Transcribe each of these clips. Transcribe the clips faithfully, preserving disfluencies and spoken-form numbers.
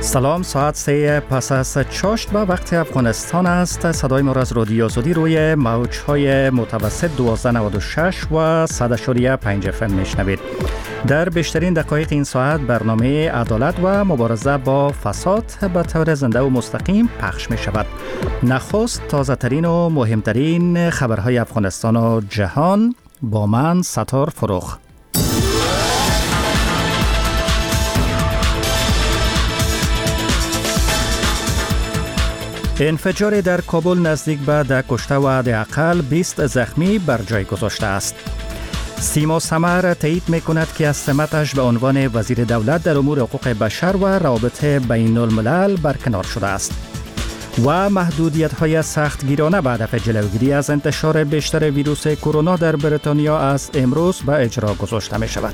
سلام، ساعت سه پس از چاشت و وقت افغانستان است. صدای ما را از رادیو آزادی روی موج‌های متوسط دوازده نود و شش و صد اشاریه پنج اف ام میشنوید. در بیشترین دقایق این ساعت برنامه عدالت و مبارزه با فساد به طور زنده و مستقیم پخش می شود. نخست تازه ترین و مهمترین خبرهای افغانستان و جهان با من ستار فروخ. انفجار در کابل نزدیک به ده کشته و حداقل بیست زخمی بر جای گذاشته است. سیما سمر تایید می‌کند که از سمتش به عنوان وزیر دولت در امور حقوق بشر و روابط بین الملل برکنار شده است. و محدودیت‌های سختگیرانه به هدف جلوگیری از انتشار بیشتر ویروس کرونا در بریتانیا از امروز به اجرا گذاشته می‌شود.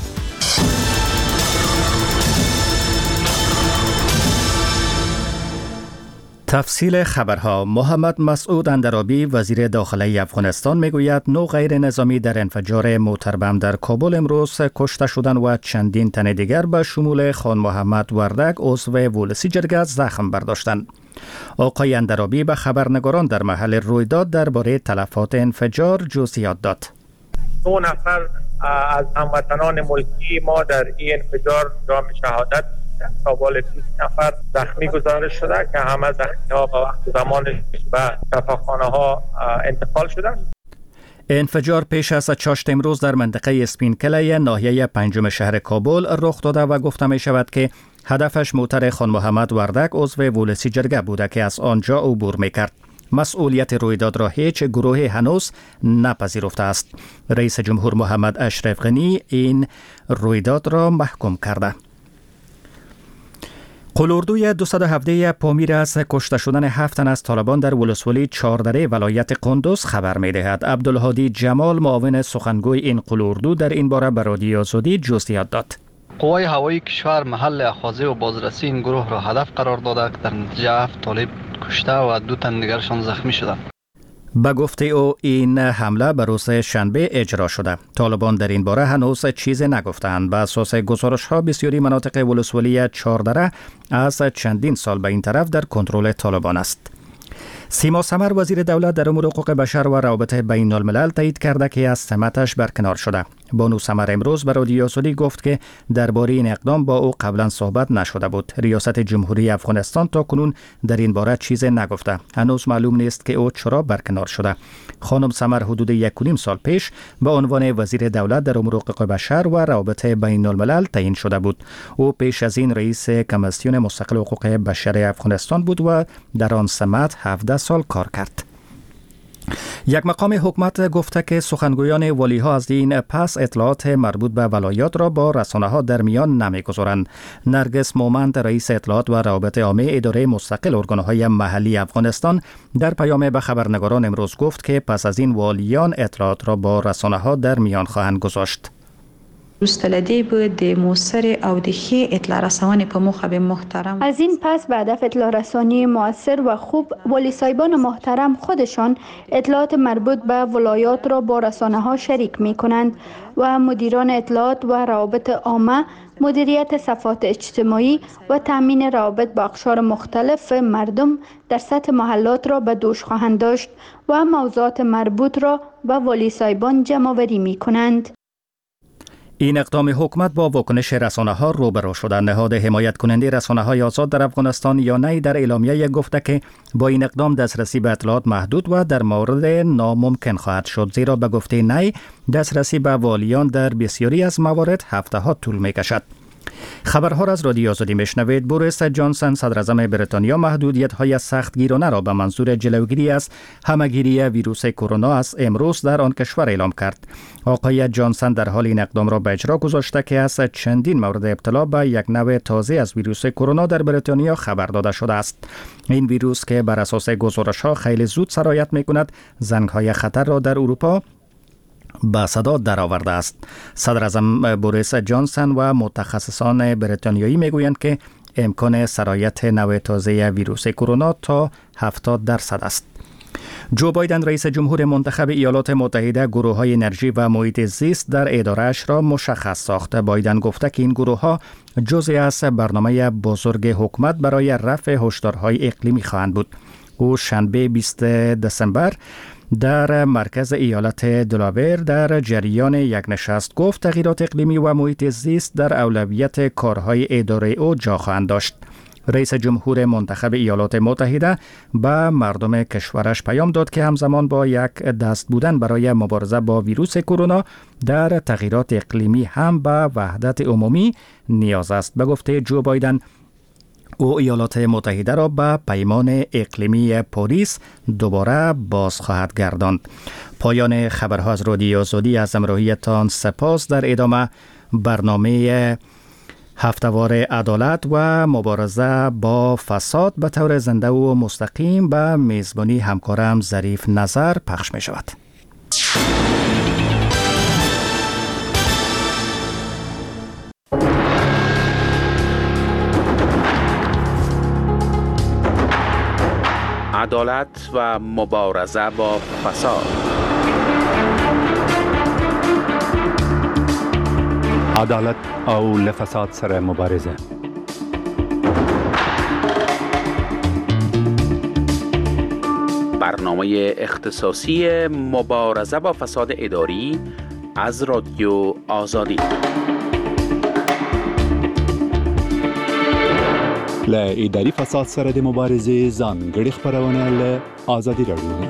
تفصیل خبرها. محمد مسعود اندرابی وزیر داخلی افغانستان میگوید نو غیر نظامی در انفجار موتر بم در کابل امروز کشته شدند و چندین تن دیگر به شمول خان محمد وردک عضو ولسی جرگه زخم برداشتند. آقای اندرابی به خبرنگاران در محل رویداد درباره تلفات انفجار جزئیات داد. دو نفر از هموطنان ملکی ما در این انفجار جام شهادت تا بالا بیست نفر زخمی گزارش شده که همه زخمی ها به وقت زمانش به شفاخانه ها انتقال شدند. انفجار پیش از چاشت امروز در منطقه اسپین کلی ناحیه پنجم شهر کابل رخ داده و گفته می شود که هدفش موتر خان محمد وردک عضو ولسی جرگه بوده که از آنجا عبور می کرد. مسئولیت رویداد را هیچ گروه هنوز نپذیرفته است. رئیس جمهور محمد اشرف غنی این رویداد را محکوم کرده. قلوردوی دویست و هفده پامیر از کشته شدن هفت تن از طالبان در ولسوالی چهاردره ولایت قندوز خبر می دهد. عبدالهادی جمال معاون سخنگوی این قلوردو در این باره به رادیو آزادی جزئیات داد. قوای هوایی کشور محل اخاذه و بازرسی این گروه را هدف قرار داده که در نتیجه هفت طالب کشته و دو تن دیگرشان زخمی شدند. به گفته او این حمله به روز شنبه اجرا شده. طالبان در این باره هنوز چیزی نگفتند. به اساس گزارش‌ها بسیاری مناطق ولسوالی چهاردره از چندین سال به این طرف در کنترل طالبان است. سیما سمر وزیر دولت در امور حقوق بشر و روابط بین الملل تایید کرده که از سمتش برکنار شده. بانو سمر امروز به رادیو آزادی گفت که درباره این اقدام با او قبلا صحبت نشده بود. ریاست جمهوری افغانستان تا کنون در این باره چیزی نگفته. هنوز معلوم نیست که او چرا برکنار شده. خانم سمر حدود یک و نیم سال پیش به عنوان وزیر دولت در امور حقوق بشر و روابط بین الملل تعیین شده بود. او پیش از این رئیس کمیسیون مستقل حقوق بشر افغانستان بود و در آن سمت هفده سال کار کرد. یک مقام حکومت گفته که سخنگویان والی‌ها از این پس اطلاعات مربوط به ولایات را با رسانه‌ها در میان نمی‌گذارند. نرگس مومند رئیس اطلاعات و روابط عامه اداره مستقل ارگان‌های محلی افغانستان در پیام به خبرنگاران امروز گفت که پس از این والیان اطلاعات را با رسانه‌ها در میان خواهند گذاشت. روستلدی بود د موثر او د ښې اطلاع رسونې په موخه به محترم از این پس به هدف اطلاع رسانی موثر و خوب والی صاحبان محترم خودشان اطلاعات مربوط به ولایات را با رسانه ها شریک می کنند و مدیران اطلاعات و روابط عامه مدیریت صفحات اجتماعی و تامین روابط با اقشار مختلف مردم در سطح محلات را به دوش خواهند داشت و موضوعات مربوط را به والی صاحبان جمع آوری می کنند. این اقدام حکومت با واکنش رسانه‌ها روبرو شده. نهاد حمایت کننده رسانه‌های آزاد در افغانستان یا نی در اعلامیه گفته که با این اقدام دسترسی به اطلاعات محدود و در مورد ناممکن خواهد شد، زیرا به گفته نی دسترسی به والیان در بسیاری از موارد هفته‌ها طول می‌کشد. خبرها را از رادیو آزادی میشنوید. بوریس جانسن صدر اعظم بریتانیا محدودیت‌های سختگیرانه را به منظور جلوگیری از همه‌گیری ویروس کرونا از امروز در آن کشور اعلام کرد. آقای جانسن در حال این اقدام را به اجرا گذاشته که از چندین مورد ابتلا به یک نوع تازه از ویروس کرونا در بریتانیا خبر داده شده است. این ویروس که بر اساس گزارش‌ها خیلی زود سرایت می‌کند، زنگ‌های خطر را در اروپا به صدا درآورده است. صدر اعظم بوریس جانسن و متخصصان بریتانیایی میگویند که امکان سرایت نوع تازه ویروس کرونا تا هفتاد درصد است. جو بایدن رئیس جمهور منتخب ایالات متحده گروه‌های انرژی و محیط زیست در اداره‌اش را مشخص ساخت. بایدن گفته که این گروه‌ها جزئی از برنامه بزرگ حکومت برای رفع هشدارهای اقلیمی خواهند بود. او شنبه بیستم دسامبر در مرکز ایالت دلاور در جریان یک نشست گفت تغییرات اقلیمی و محیط زیست در اولویت کارهای اداره او جا خواهند داشت. رئیس جمهور منتخب ایالات متحده به مردم کشورش پیام داد که همزمان با یک دست بودن برای مبارزه با ویروس کرونا در تغییرات اقلیمی هم به وحدت عمومی نیاز است. به گفته جو بایدن او ایالات متحده را به پیمان اقلیمی پاریس دوباره باز خواهد گرداند. پایان خبرها از رادیو آزادی، از همراهیتان سپاس. در ادامه برنامه هفته‌وار عدالت و مبارزه با فساد به طور زنده و مستقیم به میزبانی همکارم ظریف نظر پخش می شود. عدالت و مبارزه با فساد. عدالت او لفساد سره مبارزه. برنامه اختصاصی مبارزه با فساد اداری از رادیو آزادی. له اداري فساد سره د مبارزې ځانګړي خبرونه له آزادي رادیو.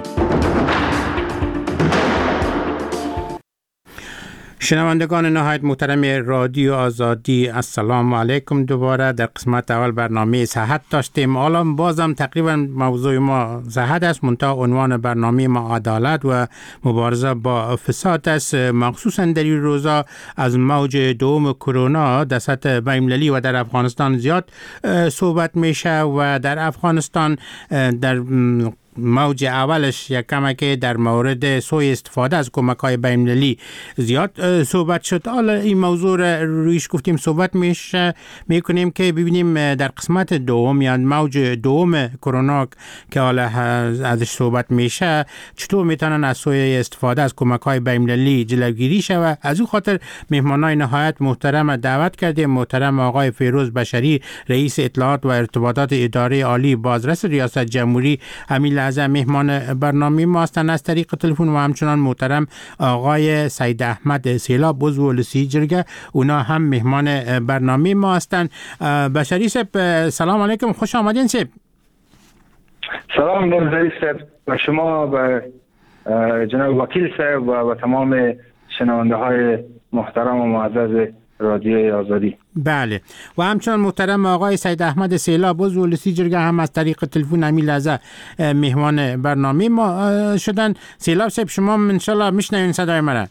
شنوندگان نهایت محترم رادیو آزادی، السلام علیکم. دوباره در قسمت اول برنامه صحت داشتیم. حالا بازم تقریبا موضوع ما صحت است، منتها عنوان برنامه ما عدالت و مبارزه با فساد است. مخصوصا در این روزا از موج دوم کرونا در سطح بین‌المللی و در افغانستان زیاد صحبت میشه و در افغانستان در موج اولش یک کمکی در مورد سوء استفاده از کمک‌های بین‌المللی زیاد صحبت شد. حالا این موضوع رویش گفتیم صحبت میشه میکنیم که ببینیم در قسمت دوم یا موج دوم کرونا که حالا ازش صحبت میشه چطور میتونن از سوء استفاده از کمک‌های بین‌المللی جلوگیری شود. از اون خاطر مهمانای نهایت محترم دعوت کردیم. محترم آقای فیروز بشری، رئیس اطلاعات و ارتباطات اداره عالی بازرس ریاست جمهوری، همین از مهمان برنامه ما هستند از طریق تلفن، و همچنان محترم آقای سید احمد سیلاب عضو لسی جرگه، اونا هم مهمان برنامه ما هستند. بشری صاحب سلام علیکم، خوش آمدین صاحب. سلام ظریف صاحب و شما و جناب وکیل صاحب و تمام شنونده های محترم و معزز رادیوی آزادی. بله، و همچنان محترم آقای سید احمد سیلاب عضو لسی جرگه هم از طریق تلفن همین لحظه مهمان برنامه ما شدن. سیلاب صاحب شما انشالله میشنوین صدای مرا؟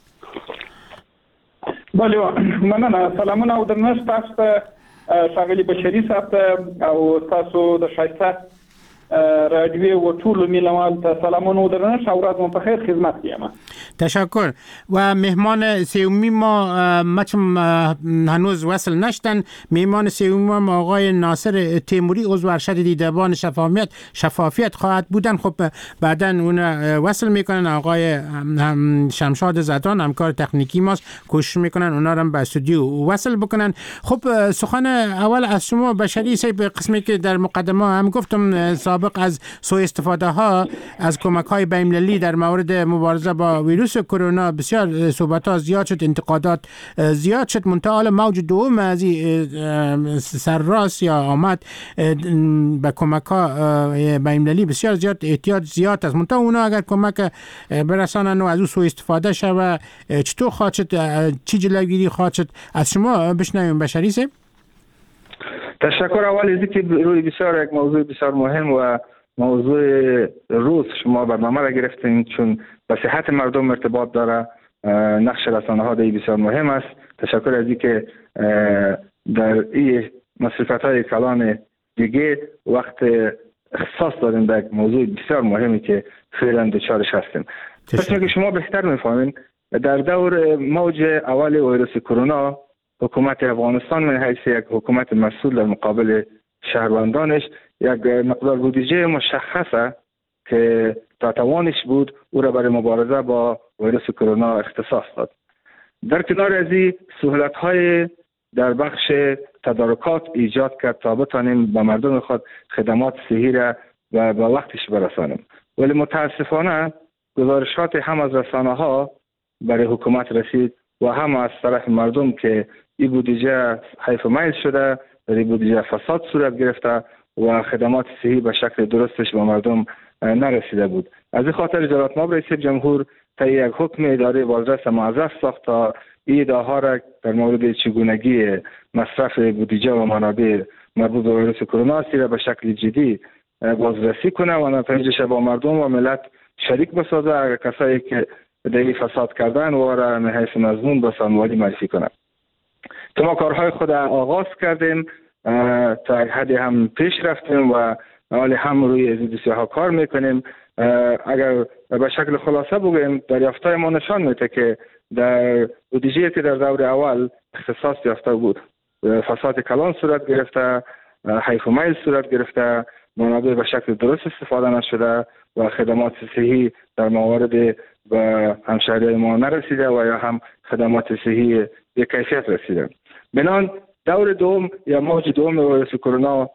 بله مننه. سلامونه او درنښت تاسو ته ښاغلي بشري صاحب ته او تاسو د ښایسته رادیو و طول میلمال ته سلامونه او درنښت او ورځ مو په خیر خدمت کیم. تشکر. و مهمان سومی ما مچم هنوز وصل نشدن. مهمان سومی ما آقای ناصر تیموری عضو ارشد دیدبان شفافیت شفافیت خواهد بودن. خب بعداً اون وصل میکنن. آقای شمشاد زدان همکار تکنیکی ماست، کوشش میکنن اونا رو به استودیو وصل بکنن. خب سخن اول از شما بشری صاحب، قسمی که در مقدمه هم گفتم سابق از سوء استفاده ها از کمک های بین‌المللی در مورد مبارزه با ویروس کرونا بسیار صحبت ها زیاد شد، انتقادات زیاد شد. منتها موج دوم از این سرراست یا آمد به کمک ها بین‌المللی بسیار زیاد احتیاط زیاد است. منتها اونا اگر کمک برسانن و از او سوء استفاده شود چطور خواهد شد، چی جلوگیری خواهد شد؟ از شما بشنویم بشری صاحب. تشکر. اول از اینکه روی بسیار یک موضوع بسیار مهم و موضوع روز شما برنامه را گرفتین، چون به صحت مردم ارتباط داره. نقش رسانه ها در بسیار مهم است. تشکر از اینکه در این مصرفت های کلان دیگه وقت اختصاص دادیم به یک موضوع بسیار مهمی که فعلا دچارش هستیم. پس که شما بهتر میفهمین در دور موج اول ویروس کرونا حکومت افغانستان من حیث یک حکومت مسئول در مقابل شهروندانش یک مقدار بودجه مشخصه که تا توانش بود او را برای مبارزه با ویروس کرونا اختصاص داد. در کنار از این سهولت‌های در بخش تدارکات ایجاد کرد تا بتانیم به مردم خود خدمات صحی را و به وقتش برسانیم. ولی متاسفانه گزارشات هم از رسانه‌ها برای حکومت رسید و هم از طرف مردم که این بودجه حیف میل شده، در این بودجه فساد صورت گرفته و خدمات صحی به شکل درستش به مردم نرسیده بود. از این خاطر جلالت مآب رئیس جمهور طی یک حکم اداره بازرس موظف ساخت تا این ادعاها را در مورد چگونگی مصرف بودجه و منابع مربوط به ویروس کرونا را به شکل جدی بازرسی کنه و نتایجش با مردم و ملت شریک بسازه. اگر کسایی که در این فساد کردن و را نهایت مضمون به سانوالی معرفی کنند. که ما کارهای خود آغاز کردیم، تا حدی هم پیش رفتیم و حالی هم روی از دوسیه ها کار میکنیم. اگر به شکل خلاصه بگویم، دریافتای ما نشان میده که در بودجه که در دور اول اختصاص یافته بود فساد کلان صورت گرفته، حیف و میل صورت گرفته، منابع به شکل درست استفاده نشده و خدمات صحی در موارد به همشهری ما نرسیده و یا هم خدمات صحی به کیفیت رسیده. بنان دور دوم یا موج دوم ویروس کرونا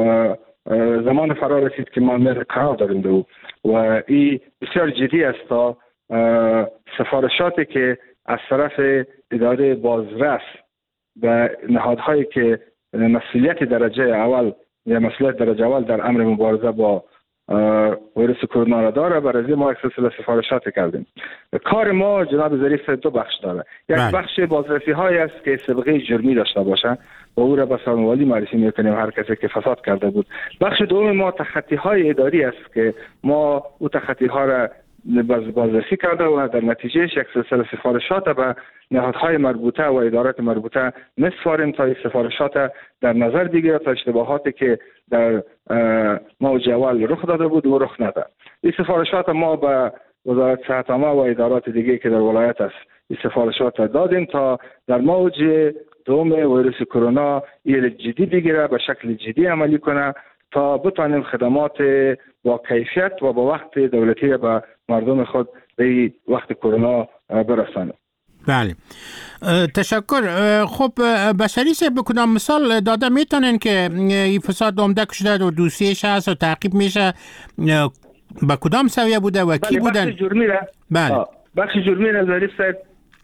زمان فرا رسید که ما مر قرار داریم دو و این بسیار جدی است تا سفارشاتی که از طرف اداره بازرس به نهادهایی که مسئولیت درجه اول یا مسئولیت درجه اول در امر مبارزه با ویروس کرونا را داره، برای ما یک سلسله سفارشات کردیم. کار ما جناب ظریف دو بخش داره. یک بخش بازرسی های است که سابقه جرمی داشته باشه و او را به سانوالی معرفی میکنیم، هر کسی که فساد کرده بود. بخش دوم ما تخطی های اداری است که ما او تخطی ها را بازرسی کرده و در نتیجهش یک سلسله سفارشات به نهادهای مربوطه و ادارات مربوطه میسپاریم تا این سفارشات در نظر بگیره تا اشتباهاتی که در موج اول رخ داده بود و رخ نده. این سفارشات ما به وزارت صحت عامه و ادارات دیگه که در ولایت است این سفارشات دادیم تا در موج دوم ویروس کرونا این جدی بگیره، به شکل جدی عملی کنه تا بتانیم خدمات با کیفیت و با وقت دولتی به مردم خود به وقت کرونا برسانیم. بله، تشکر. خب بشری صاحب به کدام مثال داده میتونن که این فساد عمده شده و دوسیش هست و تعقیب میشه، به کدام سویه بوده و کی بودن؟ بخش جرمی را بله بخش جرمی را ظریف صاحب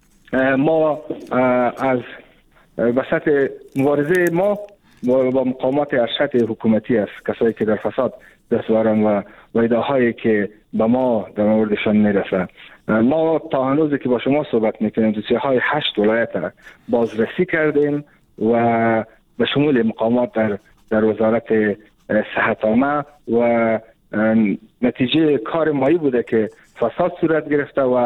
ما از وسط مبارزه ما با مقامات ارشد حکومتی است، کسایی که در فساد دست دارن و وعده‌هایی که به ما در موردشان میرسه. ما تا هنوزی که با شما صحبت میکنیم دوسیه های هشت ولایت را بازرسی کردیم و به شمول مقامات در در وزارت صحت عامه و نتیجه کار مایی بوده که فساد صورت گرفته و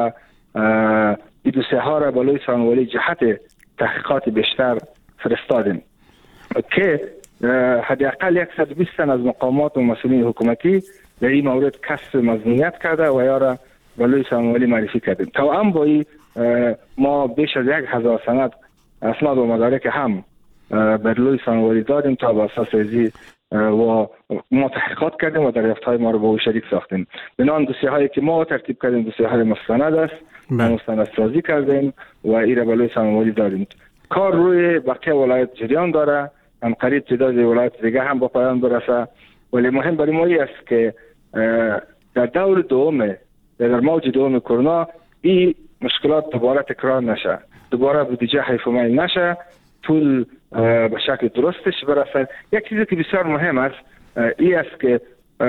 این دوسیه ها را بالای سانوالی جهت تحقیقات بیشتر فرستادیم که حداقل صد و بیست تن از مقامات و مسئولین حکومتی در این مورد کسب مظنونیت کرده و یا را بالای سانوالی معرفی کردیم. تا هم با این ما بیش از یک هزار سند اسناد و مدارک هم بالای سانوالی دادیم تا با اساس ازی و ما تحقیقات کردیم و دریافت های ما رو با او شریک ساختیم. بنان دوسیه هایی که ما ترتیب کردیم دوسیه های مستند است، مستند سازی کردیم و این را بالای سانوالی دادیم. کار روی بقیه ولایت جریان داره، هم قریب تعداد ولایت دیگه هم با پایان برسه، ولی مهم برای ما است که در دور دوم در موج دوم کرونا این مشکلات دوباره تکرار نشه، دوباره بودجه حیف و میل نشه، پول به شکل درستش برسه. یک چیزی که بسیار مهم است این است که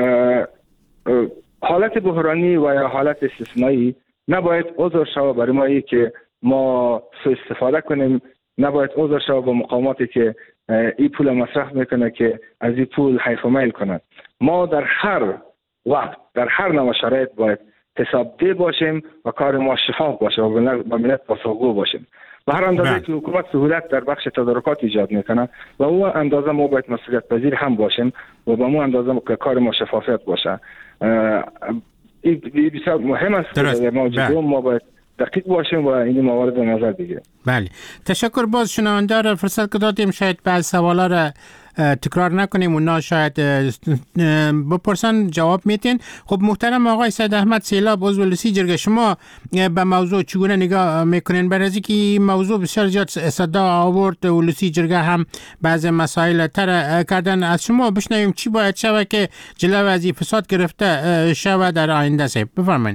حالت بحرانی و یا حالت استثنایی نباید عذر شود برای ما ای که ما سوء استفاده کنیم، نباید عذر شود با مقاماتی که این پول مصرف میکنه که از این پول حیف و میل کنند. ما در هر وقت در هر نوع شرایط باید حسابده باشیم و کار ما شفاف باشه و با ملت پاسخگو باشیم. به هر اندازه که حکومت سهولت در بخش تدارکات ایجاد میکنه و اون اندازه ما باید مسئولیت پذیر هم باشیم و با اون اندازه که کار ما شفافیت باشه. این بسیار مهم است که ما جدوم ما باید دقیق باشیم و این موارد نظر بگیریم. بله، تشکر. باز شنونده را فرصت که دادیم شاید بعض سوالا را تکرار نکنیم، اونا شاید بپرسن جواب میتین. خب محترم آقای سید احمد سیلاب عضو لسی جرگه، شما به موضوع چگونه نگاه میکنین؟ برای از اینکه این موضوع بسیار زیاد صدا آورد و لسی جرگه هم بعض مسائل تر کردن، از شما بشنویم چی باید شود که جلو از این فساد گرفته شود در آینده؟ سید بفرمایید.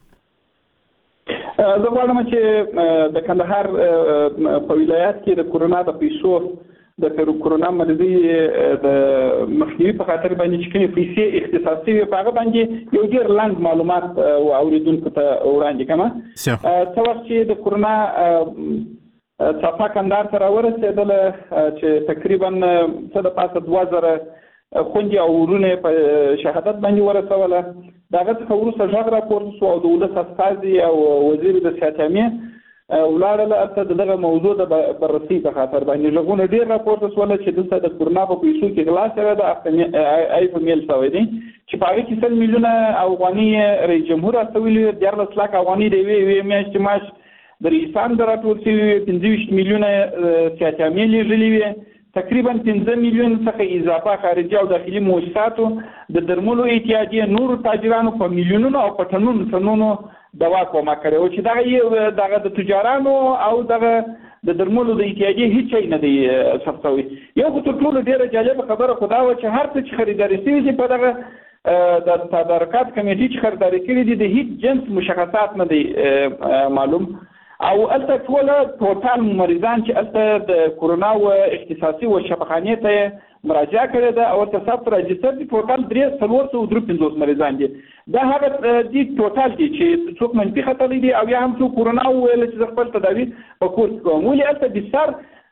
زه غواړم چې د کندهار په ولایت کې د کورونا د پیسو د کورونا مرضی د مخنیوي په خاطر باندې چې کومې پیسې اختصاصي وي په هغه باندې یو ډېر لنډ معلومات اوریدونکو ته وړاندې کړم. څه وخت چې د کورونا څپه کندهار ته راورسېدله چې تقریبا څه د پاسه دوه زره خوندې او ورونه په شهادت باندې ورسوله، د هغه څخه وروسته غږ راپورته شو او د ولس استازي او وزیر د صحت عامې ولاړله هلته د دغه موضوع د بررسۍ په خاطر باندې غږونه ډېر راپورته شوله چې دلته د کورونا په پیسو کې غلا شوی ده، ایفو میل شوی دی چې په هغې کې سل میلیونه افغانۍ رئیس جمهور استولي وي، دیارلس لک افغانۍ د یوې یوې میاشتې معاش د رئیسانو د راټول شوي وي، پنځه ویشت میلیونه صحت عامې لېږلي وي، تقریبا پنځه میلیون څخه اضافه خارجي او داخلي موجوداتو د درملو اتحادیه نورو تاجرانو په میلیونونو او په ټنونو ټنونو دوا کومه کړې و چې دغه دغه د تجارانو او دغه د درملو د اتحادیې هیڅ شی نه دی ثبت شوی. یو خو تر ټولو ډېره جالبه خبره خو دا وه چې هر څه چې خریداري شوي دي په دغه د تدارکات کمیټې چې خریداري کړي دي د هیڅ جنس مشخصات نه دی معلوم، او الته ټول ټوټال مریضان چې الته د کورونا و اختصاصي و شفاخانې ته مراجعه کړې ده او ورته ثبت راجستر دي، ټوټال درې څلور سوه درې پنځوس مریضان دي. دا هغه دي ټوټال دي چې څوک منفي ختلي دي او یا هم څوک کورونا وویل چې زه خپل تداوي په کور کې کوم. ولې الته بستر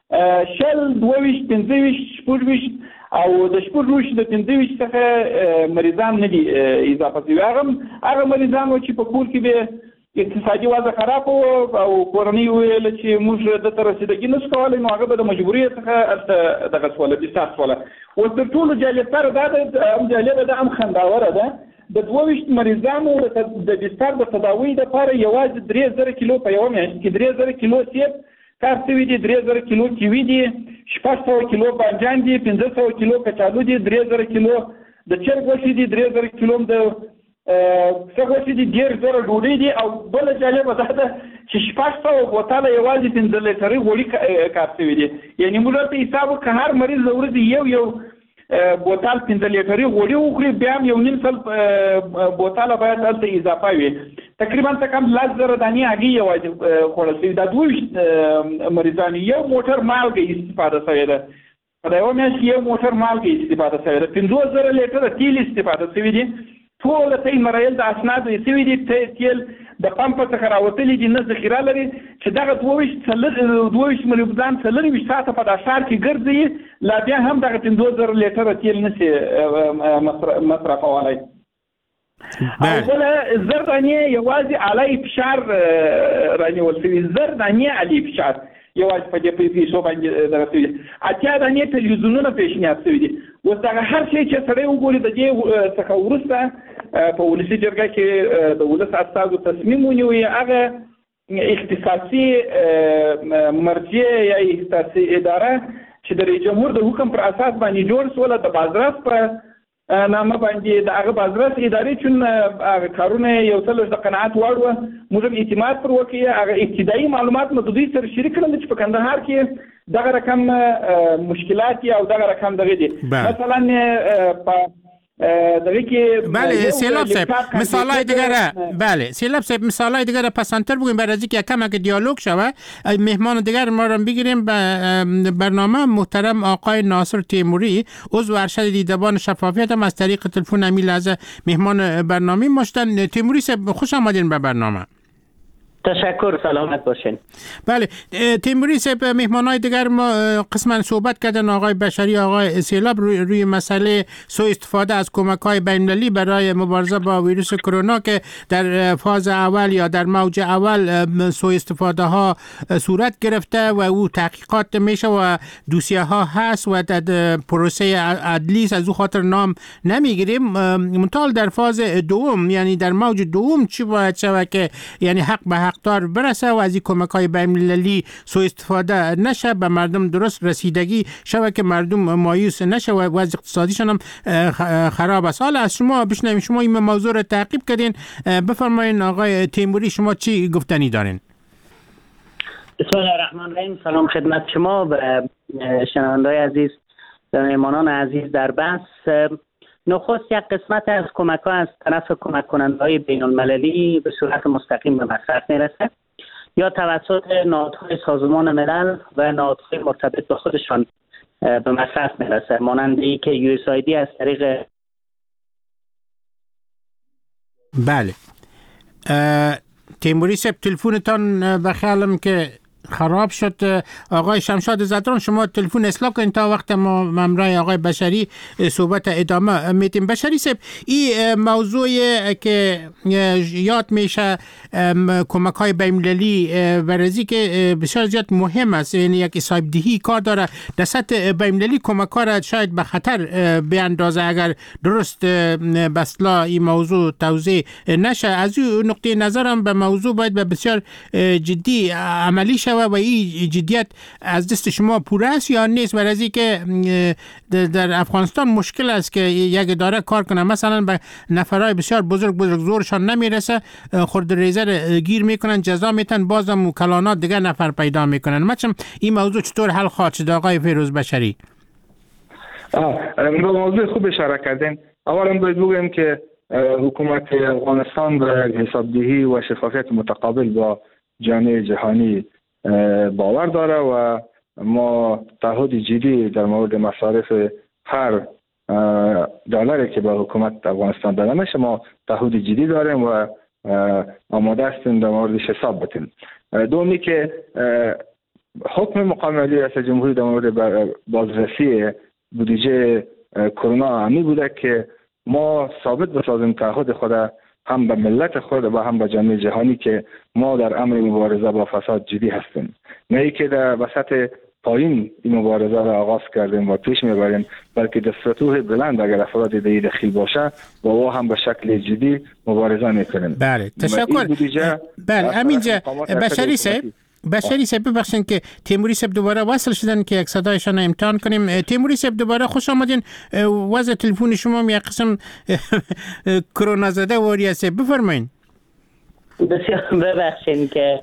شل دوه ویشت پنځه ویشت شپږ ویشت او د شپږ ویشت د پنځه ویشت څخه مریضان نه دي اضافه شوي، هغه هغه مریضان و چې په کور کې به اقتصادي وضع خراب او کورنۍ ویل چې موږ دته رسیدګي نشو کولی، نو هغه به د مجبوریت څخه دغه شوله بستر شوله. اوس تر ټولو جالبتره دا ده، هم جالبه ده هم خنداوره ده، د دوه ویشت مریضانو د بستر د تداوۍ دپاره یوازې درې زره کیلو په یوه میاشت کې درې زره کیلو سیب کار شوي دي، درې زره کیلو کیوي دي، شپږ سوه کیلو بانجان دي، پنځه سوه کیلو کچالو دي، درې زره کیلو د چرګ غوښې دي، درې زره کیلو د څه غوښې دي، ډېر زره ډوډۍ دي. او بله جالبه دا ده چې شپږ سوه بوتله یوازې پنځه لیټرې غوړي کار شوي دي. یعنې موږ ورته حساب وکړو که هر مریض د ورځې یو یو بوتل پنځه لیټرې غوړي وخوري، بیا هم یو نیم سل بوتله باید هلته اضافه وي، تقریبا څه کم لس زره دانې هګۍ یوازې خوړل شوي. دا دوه ویشت مریضان یو موټر مالګه استفاده شوې ده، په یوه میاشت کې یو موټر مالګه استفاده شوې ده، پنځوس زره لیټره تیل استفاده شوي دي، ټول ته مرایل د اسنادو یې شوي دي، تیل د پمپ څخه راوتلي دي، نه ذخیره لري چې دغه دوه ویشت دوه ویشت مریضان څلرویشت ساعته په دا ښار کې ګرځي، لا بیا هم دغه پنځوس زره لیټره تیل نشي مصرفولی. او بله زر دانې یوازې علی فشار رانیول شوي، زر دانې علی فشار یوازې په دې پیسو باندې دغه شوي دي، اتیا دانې تلویزیونونه پیشنهاد شوي دي. اوس دغه هر شی چې سړی وګوري د دې څخه وروسته په ولسي جرګه کې د ولس استازو تصمیم ونیوي، هغه اختصاصي مرجع یا اختصاصي اداره چې د رئیس جمهور د حکم پر اساس باندې جوړ شوله د بازرس په نامه باندې د هغه بازرس ادارې چون هغه کارونه یو څه لږ د قناعت وړ وه، موږ هم اعتماد پر وکړي، هغه ابتدایي معلومات مو د دوی سره شریک کړل چې په کندهار کې دغه رقم مشکلات او دغه رقم دغه دي. مثلا په دغه کې بله سیلاب صاحب مثالای دیگر بله سیلاب صاحب مثالای دیگر پسندتر بگویم برای اینکه کمک دیالوگ شوه. مهمان دیگر ما رو بگیریم به برنامه. محترم آقای ناصر تیموری عضو ارشد دیدبان شفافیت هم از طریق تلفن امی لحظه مهمان برنامه ما شدن. تیموری صاحب خوش آمدین به برنامه. تشکر، سلامت باشین. بله تیموری صاحب مهمانای دیگر ما قسما صحبت کردن آقای بشری آقای سیلاب روی, روی مسئله سوء استفاده از کمک‌های بین‌المللی برای مبارزه با ویروس کرونا که در فاز اول یا در موج اول سوء استفاده ها صورت گرفته و او تحقیقات میشه و دوسیه ها هست و در پروسه عدلی از او خاطر نام نمیگیریم. منتها در فاز دوم یعنی در موج دوم چی باید شود که یعنی حق به حق مقدار برسه و از این کمک های بین‌المللی سوء استفاده نشه، به مردم درست رسیدگی شوه که مردم مایوس نشه و وضع اقتصادیشان هم خراب است. حالا از شما بشنویم، شما این موضوع رو تعقیب کردین، بفرمایید آقای تیموری شما چی گفتنی دارین؟ بسم الله الرحمن الرحیم. سلام خدمت شما و شنونده‌های عزیز و مهمانان عزیز در بحث. نخست یک قسمت از کمک ها از طرف کمک کننده های بین المللی به صورت مستقیم به مصرف میرسه یا توسط نهادهای سازمان ملل و نهادهای مرتبط به خودشان به مصرف میرسه، مانند ای که یو اس آی دی از طریق بله. تیموری صاحب تلفونتان بخیالم که خراب شد. آقای شمشاد زدران شما تلفن اصلاح کنید تا وقت ما ممرای آقای بشری صحبت ادامه میتیم. بشری صاحب این موضوع که یاد میشه کمک های بین‌المللی ورزی که بسیار زیاد مهم است، یعنی یک صاحب دهی کار داره در سطح بین‌المللی کمک ها را شاید به خطر بیاندازه اگر درست بسلا این موضوع توضیح نشه. از این نقطه نظرم به موضوع باید به بسیار جدی عملی شود و این جدیت از دست شما پوره است یا نیست؟ ورزی که در افغانستان مشکل است که یک اداره کار کنه، مثلا به نفرای بسیار بزرگ بزرگ زورشان نمیرسه، خرد ریزه گیر میکنن، جزا میتن، بازم کلانات دیگه نفر پیدا میکنن. مثلا این موضوع چطور حل خواهد شد آقای فیروز بشری؟ آه موضوع خوب اشاره کردین. اولا باید بگویم که حکومت افغانستان به حسابدهی و شفافیت متقابل با جامعه جهانی باور داره و ما تعهد جدی در مورد مصارف هر دلاری که به حکومت افغانستان داده میشه ما تعهد جدی داریم و آماده هستیم در موردش حساب بتیم. دومی که حکم مقام عالی ریاست جمهوری در مورد بازرسی بودجه کرونا همی بوده که ما ثابت بسازیم تعهد خود هم به ملت خود و هم به جامعه جهانی که ما در امر مبارزه با فساد جدی هستیم، نه ای که در وسط پایین این مبارزه را آغاز کردیم و پیش میبریم، بلکه در سطوح بلند اگر افراد دیگه دخیل باشه با او هم به شکل جدی مبارزه میکنیم. بله تشکر. بله همینجا بشری صاحب بشری صاحب ببخشین که تیموری صاحب دوباره وصل شدن که یک صدایشان امتحان کنیم. تیموری صاحب دوباره خوش آمدین. وضع تلفن شما هم یک قسم کرونا زده واری است، بفرمایید. بسیار ببخشین که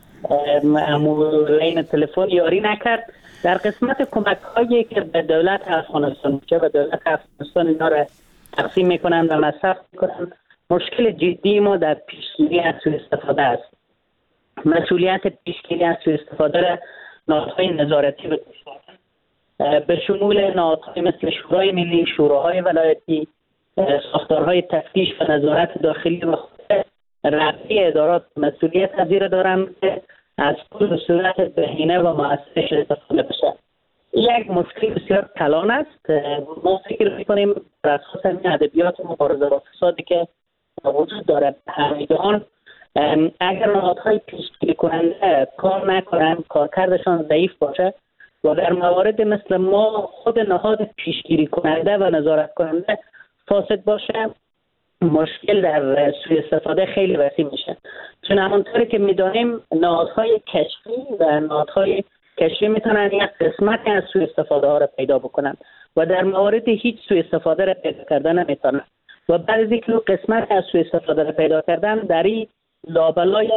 لین تلفن یاری نکرد. در قسمت کمک هایی که به دولت افغانستان که به دولت افغانستان اینا را تقسیم میکنن و مصرف میکنن، مشکل جدی ما در پیشگیری از سوء استفاده است. مسئولیت پیشگیری از سوء استفاده را نهادهای نظارتی به به شمول نهادهای مثل شورای ملی، شوراهای ولایتی، ساختارهای تفتیش و نظارت داخلی و رأسی ادارات مسئولیت پذیر دارند که از پول به صورت بهینه و مؤثرش استفاده بشه. یک مشکل بسیار کلان است. ما فکر می‌کنیم بر اساس این ادبیات مبارزه با فسادی که وجود داره همه جهان، اگر نهادهای پیشگیری کننده کار نکنند، کارکردشان ضعیف باشه و در موارد مثل ما خود نهاد پیشگیری کننده و نظارت کننده فاسد باشه، مشکل در سوء استفاده خیلی وسیع میشه. چون همونطوری که میدانیم نهادهای کشفی و نهادهای کشفی میتونن یک قسمت از سوء استفاده ها را پیدا بکنن و در موارد هیچ سوء استفاده را پیدا کردن نمیتونن و بعد از اینکه قسمت از سوء استفاده را پیدا کردن در این لابلای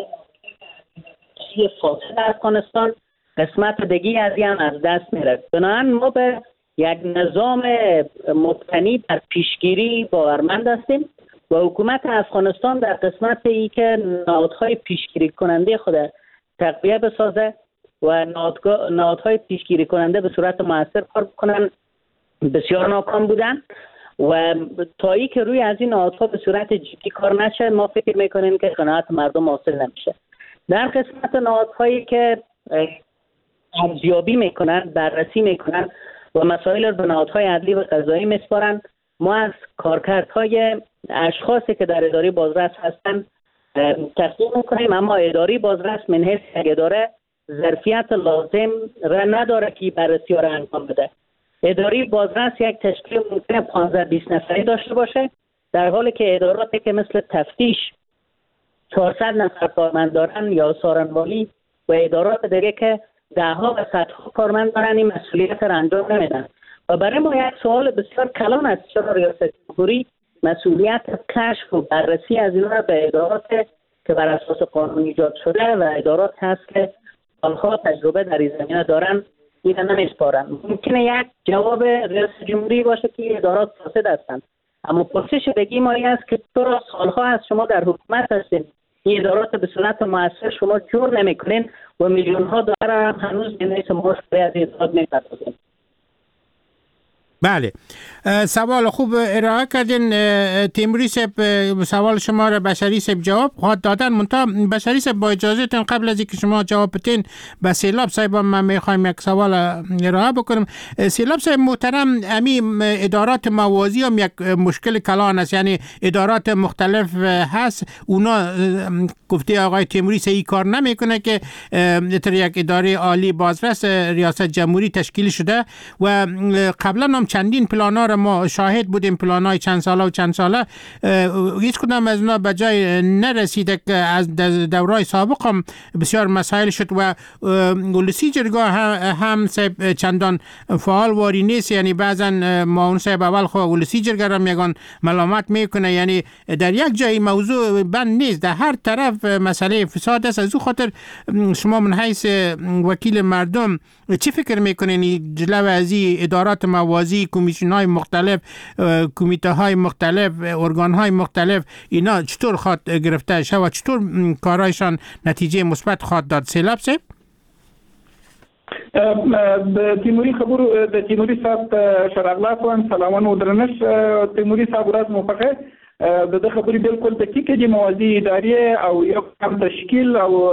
فاسد افغانستان قسمت دیگه از این از دست میره. بنابراین ما به یک نظام مبتنی بر پیشگیری باورمند هستیم و حکومت افغانستان در قسمت ای که نهادهای پیشگیری کننده خود تقویه بسازه و نهادهای پیشگیری کننده به صورت مؤثر کار بکنن بسیار ناکام بودن و تا ای که روی از این نهادها به صورت جدی کار نشه ما فکر میکنیم که قناعت مردم حاصل نمیشه. در قسمت نهادهایی که ارزیابی میکنن، بررسی میکنن و مسائل رو به نهادهای عدلی و قضایی میسپارن، ما از کارکردهای اشخاصی که در اداره بازرس هستن تصدیق میکنیم، اما اداره بازرس من حیث یک اداره ظرفیت لازم را نداره که بررسی را انجام بده. اداره بازرس یک تشکیل ممکنه پانزده بیست نفری داشته باشه، در حالی که اداراتی که مثل تفتیش چهارصد نفر کارمند دارن یا سارنوالی و ادارات دیگه که ده ها و صدها کارمند دارن این مسئولیت را انجام نمیدن. و برای ما یک سوال بسیار کلان است چرا ریاست جمهوری مسئولیت کشف و بررسی از اینا را به ادارات که بر اساس قانون ایجاد شده و ادارات هست که سالها تجربه در این زمینه دارن اینا نمیسپارن. ممکنه یک جواب ریاست جمهوری باشه که ادارات فاسد هستند، اما پرسش بگی ما این است که چرا سالها از شما در حکومت هستین این ادارات به صورت مؤثر شما جور نمیکنین و میلیون ها دلار هم هنوز به نیست معاش از ادارات میپردازین. بله، سوال خوب ارائه کردین. تیموری صاحب سوال شما را بشری صاحب جواب خواهد دادن، منتها بشری صاحب با اجازهتون قبل از اینکه شما جواب بدین به سیلاب صاحب من میخوایم یک سوال ارائه بکنم. سیلاب صاحب محترم، امی ادارات موازی هم یک مشکل کلان است، یعنی ادارات مختلف هست، اونا گفته آقای تیموری صحیح کار نمیکنه که در یک اداره عالی بازرس ریاست جمهوری تشکیل شده و قبلا هم چندین پلانا را ما شاهد بودیم، پلانای چند ساله و چند ساله هیچ کدام از اونا به جای نرسیده که از دورای سابق هم بسیار مسائل شد و ولسی جرگاه هم صاحب چندان فعال واری نیست، یعنی بعضا معاون صاحب اول خو ولسی جرگاه را میگن ملامت میکنه، یعنی در یک جای موضوع بند نیست، در هر طرف مسئله فساد است. از او خاطر شما من حیث وکیل مردم چی فکر میکنین جلو از ادارات موازی، کمیسیون های مختلف، کمیته های مختلف، ارگان های مختلف اینا چطور خواد گرفته شد و چطور کارایشان نتیجه مثبت خواد داد؟ سیلاب صاحب د تیموری خبرو د تیموری صاحب شرغلات و سلامون و درنش تیموری صاحب راز موافقه د خبرې بالکل دقیقه دي. موازی ادارې او یو کم تشکیل او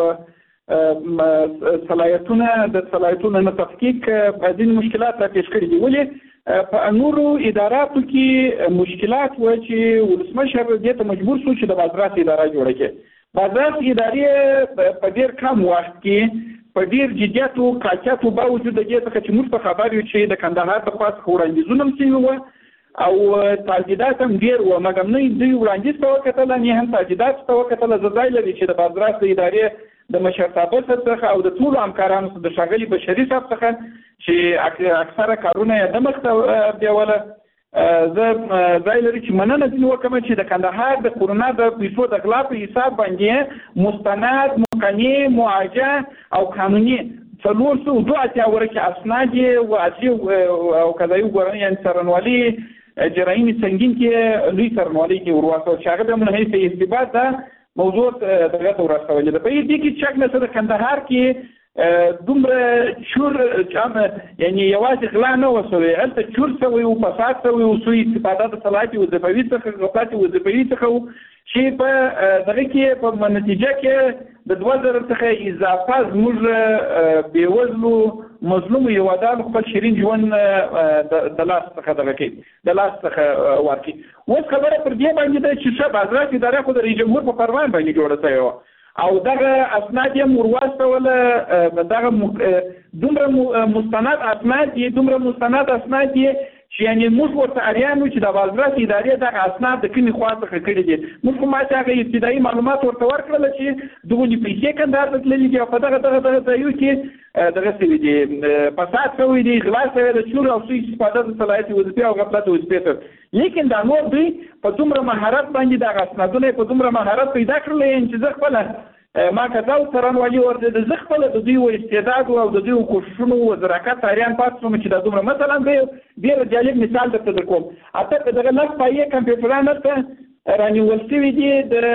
صلاحیتونه د صلاحیتونو نه تفکیک بعضین مشکلات را پیش کړي دي. ولې په نورو اداراتو کې مشکلات و چې ولسمشر دې ته مجبور شو چې د بازرس اداره جوړه کړي. بازرس ادارې په ډېر کم وخت کې په ډېر جدیت او قاطعیت باوجود د دې څخه چې موږ په خبر یو چې د کندهار په خاص وړاندیزونه هم شوي وو او تاجیدات هم ډېر وو، مګر نه دوی وړاندیز ته وکتل نه هم تاجیدات ته وکتل. زه ځای لري چې د بازرس ادارې د مشرتابه څخه او د ټولو همکارانو څخه د ښاغلي بشري صاحب څخه چې اکثره کارونه یې د مخ ته بیوله، زه ځای لري چې مننه ځینې وکړم چې د کندهار د کورونا د پیسو د غلا په حساب باندې مستند، مقنع، معاجه او قانوني څلور سوه دوه اتیا ورکې اسناد و اصلي او قضایي ګورنې یعنې څارنوالي جرایم سنگین کې لوی څارنوالي کې ورواستول چې هغه به من حیث اثبات ده موضوع دغه ته ورسولې ده. په دې کې چک نه د کندهار کې دومره چور یعنی یوازې غلا نه وسوي، هلته چور سوی او فساد سوی او سوء استفاده د صلاحیت وظیفوي څخه غفلت وظیفوي څخه چې په دغه کې په نتیجه کې د دوه زره څخه اضافه زموږ بېوزلو مظلومو هېوادانو خپل شیرین ژوند د لاس څخه دغه کوي د لاس څخه ورکوي. اوس خبره پر دې باندې ده چې ښه بازرس اداره خو د رئیس جمهور په فرمان باندې جوړه شوې وه او دغه اسناد یې هم ورواستوله، دغه دومره مستند اسناد دي دومره مستند اسناد دي چې یعنې موږ ورته اریان وو چې د بازرس ادارې دغه اسناد د کومې خوا څخه کړي دي. موږ خو ماته هغه ابتدایي معلومات ورته ورکړله چې دغونې پیسې کندهار ته تللي دي او په دغه دغه دغه ځایو کې دغه شوي دي، فساد شوی دی، غلا شوی د چور او سوء استفاده د صلاحیت وظیفې او غفلت وظیفې ته. لیکن دا نور دوی په دومره مهارت باندې دغه اسنادونه په دومره مهارت پیدا کړل چې زه خپله ما کتل څارنوالي ورته د زه خپله د دوی و استعداد او د دوی کوښښونو و زراکت حیران پاتې شوم چې دا دومره. مثلا زه ډېر جالب مثال درته در کوم، اته په دغه لس پایې کمپیوټران هلته رانیول شوي دي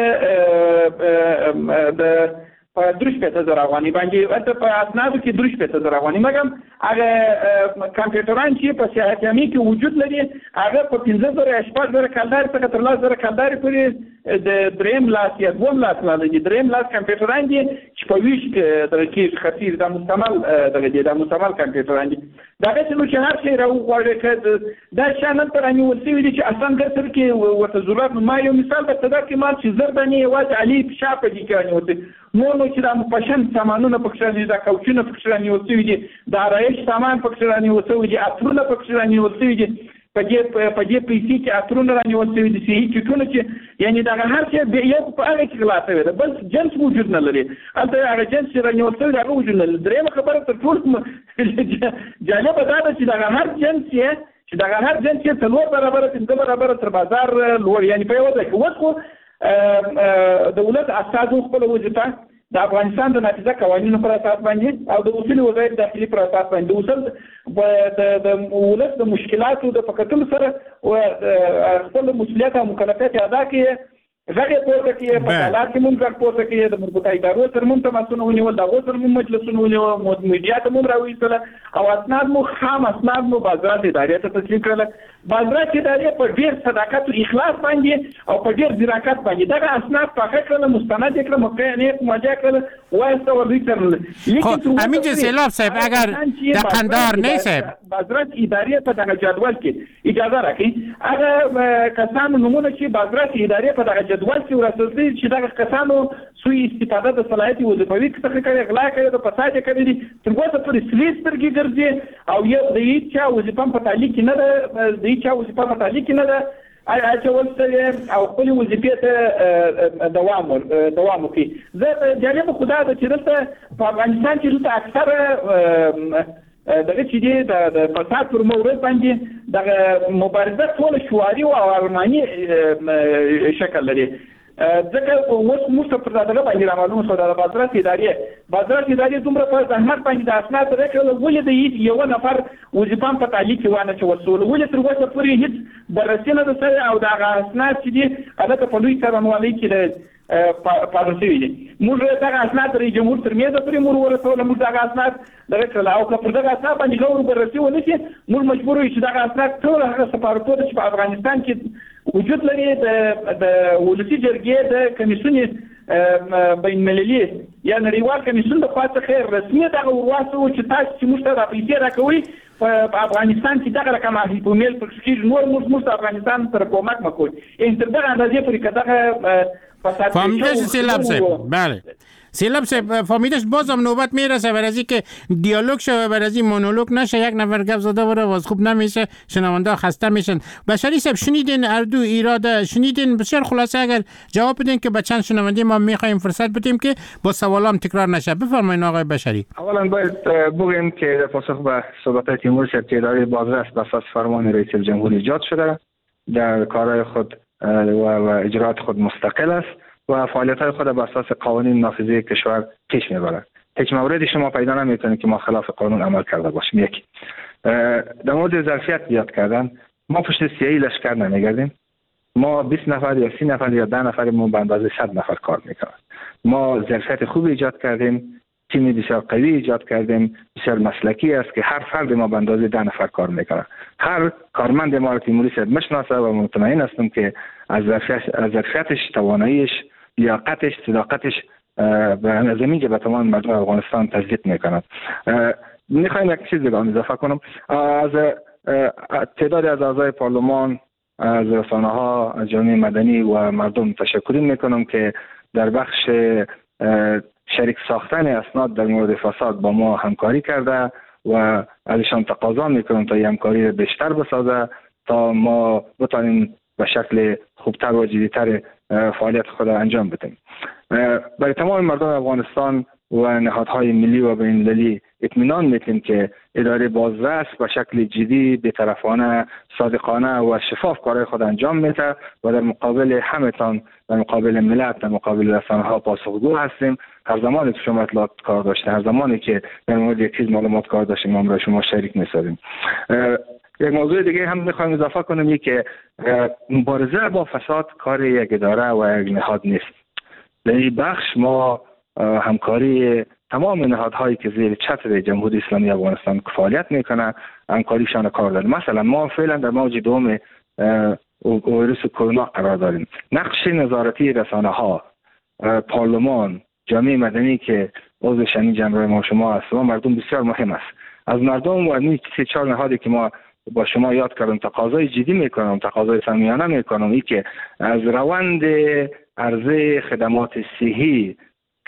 د په درې شپېته زره افغانۍ باندې، هلته په اسنادو کې درې شپېته زره افغانۍ، مګر هغه کمپیوټران چې په سیاحت یامې کې وجود لري هغه په پنځه زره یا شپږ زره کلدارې څخه تر لس زره کلدارې پورې د درېیم لاس یا دوم لاس نه دي. درېیم لاس کمپیوټران دي چې په ویش دغه کې خطیر دا مستعمل دغه دي دا مستعمل کمپیوټران دي. دغه چې نو چې هر شی راوغواړي که دا شیان هلته رانیول شوي دي چې اصلا ګرسر کې ورته ضرورت ما یو مثال درته درکړم مال چې زر دانې یوازې علي فشا په دې کې رانیول شوي، نور نو چې دا مفشن سامانونه پکښې رانیول دا کوچونه پکښې رانیول شوي دي، د آرایش سامان پکښې رانیول شوي دي، عطرونه پکښې رانیول شوي دي. په دې په دې پیسې کې اترونه رانیول شوي دي صحي کټونه چې یعنی دغه هر څه یو په هغه کې غلا شوی ده بل جنس وجود نه لري هلته هغه جنس چې رانیول شوی هغه وجود نه لري. درېیمه خبره تر ټولو جالبه دا ده چې دغه هر جنس یې چې دغه هر جنس یې څلور برابره پنځه برابره تر بازار لوړ یعنی په یوه ځای کې اوس خو دولت استازو خپله وظیفه د افغانستان د نافذه قوانینو پر اساس باندې او د اصول وزارت داخلي پر اساس باندې اوسل د ولس د مشکلاتو د فکرتلو سره او خپل مسؤلیت او مکلفیت ادا کړي غږ پورته کړي په حالات کې مونږ غږ پورته کړي د مربوطه ادارو سره مونږ تماسونه ونیول د هغو سره مونږ مجلسونه ونیول میډیا ته مونږ راویستله او اسناد مو خام اسناد مو بازرات ادارې ته تسلیم کړل بازرات ادارې په ډېر صداقت او اخلاص باندې او په ډېر ځیراکت باندې دغه اسناد پاکه کړل مستند یې کړل مقننه مراجعه کړل وایسته ورې کړل خب همین چې سیلاب صاحب اگر د قندهار نه صاحب بازرات ادارې په دغه جدول کې اجازه راکړي هغه کسانو نمونه چې بازرات ادارې په دغه جدول کې ورسېدلي چې دغه کسانو سوء استفاده د صلاحیت وظیفوي څخه کړي غلا کړي د فساد کړي دي تر اوسه پورې سوي سترګې ګرځي او یو د هیڅ چا وظیفه په تعلیق نه ده د هیڅ چا وظیفه په تعلیق نه ده اچول سره او خپل وظیفې ته دوام دوام کوي. زه جالب خدا د چې دلته په افغانستان کې دلته اکثره دغه چې دی د فساد پر مورد باندې دغه مبارزه ټول شواري او ارماني شکل لري ځکه اوس موږ پر دغه باندې معلومه شو د بازرات ادارې بازرات ادارې دومره په زحمت باندې د اسناد راکړل ولې د یو نفر وظیفه په تعلیق وانه چې وصول ولې تر اوسه پورې هیڅ بررسي نه ده او دغه اسناد چې دي هغه په لوی څارنوالۍ کې پاروسي دي موږ دغه اسناد د جمهور تر میزه پورې مور ورسول موږ دغه اسناد دغه کله او پر دغه اسناد باندې غوړ بررسي ونه شي موږ مجبور یو چې دغه اسناد ټول هغه سفارتونه چې په افغانستان کې وجود لري د د ولسی جرګې د کمیسیون بین المللي یا نړیوال کمیسیون د خاصه خیر رسمي دغه ورواسته چې تاسو چې موږ ته د پیسې راکوي په افغانستان کې دغه رقم په میل پر کې نور موږ موږ افغانستان تر کومک مکوي ان تر دغه اندازې پرې کداغه فهمیدش سیلاب صاحب بله سیلاب صاحب فهمیدش بازم نوبت میرسه برای از اینکه دیالوگ شه برای از این مونولوگ نشه یک نفر گپ زده بره واز خوب نمیشه شنونده خسته میشن. بشری صاحب شنیدین اردو ایراده شنیدین بسیار خلاصه اگر جواب بدین که به چند شنونده ما میخوایم فرصت بدیم که با سوالام تکرار نشه. بفرمایید آقای بشری. اولا باید بگیم که پاسخ به صحبت تیمور صاحب که اداره بازرس به اساس فرمان رئیس جمهور ایجاد شده در کارهای خود و اجرات خود مستقل است و فعالیت‌های خود بر اساس قوانین نافذه کشور پیش می‌برد. هیچ موردی شما پیدا نمی‌کنید که ما خلاف قانون عمل کرده باشیم. یک در مورد ظرفیت ایجاد کردن ما پشت سیاهی لشکر نمی‌گردیم. ما بیست نفر یا سی نفر یا ده نفر ما به اندازه صد نفر کار می‌کنیم. ما ظرفیت خوب ایجاد کردیم، تیم بسیار قوی ایجاد کردیم، بسیار مسلکی است که هر فرد ما به اندازه ده نفر کار می‌کنه. هر کارمند ما رو تیموری صاحب می‌شناسه و مطمئن هستم که از ظرفیتش، تواناییش، لیاقتش، صداقتش به زمین که به تمام مردم افغانستان تثبیت میکند. میخوایم یک چیز دیگه اضافه کنم. از تعدادی از اعضای پارلمان، از رسانه ها، از جامعه مدنی و مردم تشکر میکنم که در بخش شریک ساختن اسناد در مورد فساد با ما همکاری کرده و ازشان تقاضا میکنم تا این همکاری بیشتر بسازه تا ما بتانیم به شکل خوبتر و جدیتر فعالیت خود انجام بدیم. برای تمام مردم افغانستان و نهادهای ملی و بین‌المللی اطمینان میدیم که اداره بازرس به شکل جدی، بی‌طرفانه، صادقانه و شفاف کارهای خود انجام میده و در مقابل همتان، در مقابل ملت، در مقابل رسانه‌ها پاسخگو هستیم. هر زمانی که شما اطلاعات کار داشته، هر زمانی که در مورد یک چیز معلومات کار داشتیم، ما برای شما شریک می‌سازیم. یک موضوع دیگه هم میخوایم اضافه کنم، این که مبارزه با فساد کار یک اداره و یک نهاد نیست. در این بخش ما همکاری تمام نهادهایی که زیر چتر جمهوری اسلامی افغانستان فعالیت میکنه همکاریشان کار داریم. مثلا ما فعلا در موج دوم ویروس کرونا قرار داریم. نقش نظارتی رسانه ها، پارلمان، جامعه مدنی که عضو شنی جمعیت ما شما است و مردم بسیار مهم است. از مردم و این سه چهار نهادی که ما با شما یاد کردم تقاضای جدی میکنم، تقاضای صمیمانه میکنم، این که از روند عرضه خدمات صحی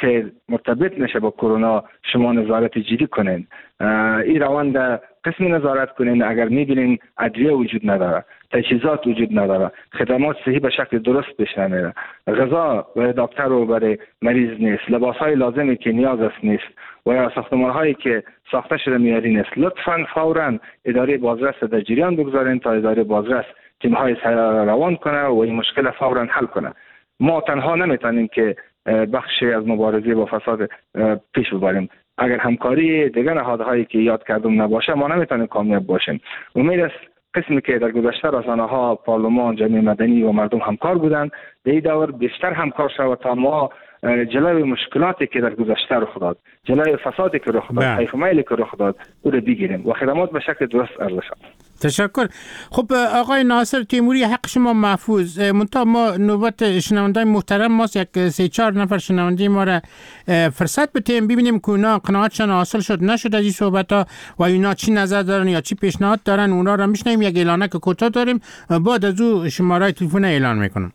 که مرتبط نشه با کرونا شما نظارت جدی کنین. این روند قسمی نظارت کنین. اگر میبینین ادویه وجود نداره، تجهیزات وجود نداره، خدمات صحیح به شکل درست پیش نمیره، غذا برای دکتر و برای مریض نیست، لباس های لازمی که نیاز است نیست و یا ساختمان هایی که ساخته شده میاری نیست، لطفاً فوراً اداره بازرس در جریان بگذارین تا اداره بازرس تیم های سیاره روان کنه و این مشکل فوراً حل کنه. ما تنها نمیتونیم که بخشی از مبارزه با فساد پیش ببریم. اگر همکاری دیگر نهادهایی که یاد کردم نباشه ما نمیتونیم کامیاب باشیم. امید است قسمی که در گذشته رسانه ها، پارلمان، جامعه مدنی و مردم همکار بودند، در این دور بیشتر همکار شود تا ما جلوی مشکلاتی که در گذشته رخ داد، جلوی فسادی که رخ داد، حیف و میلی که رخ داد او رو بگیریم و خدمات به شکل درست عرضه شود. تشکر. خب آقای ناصر تیموری، حق شما محفوظ. منتها ما نوبت شنوندای محترم ماست، یک سه چهار نفر شنونده ما را فرصت بتیم ببینیم که اونا قناعتشان حاصل شد نشد از این صحبت ها و اونا چی نظر دارن یا چی پیشنهاد دارن. اونا را میشنیم. یک اعلانه که کوتاه داریم، بعد از او شماره تلفن اعلان میکنم.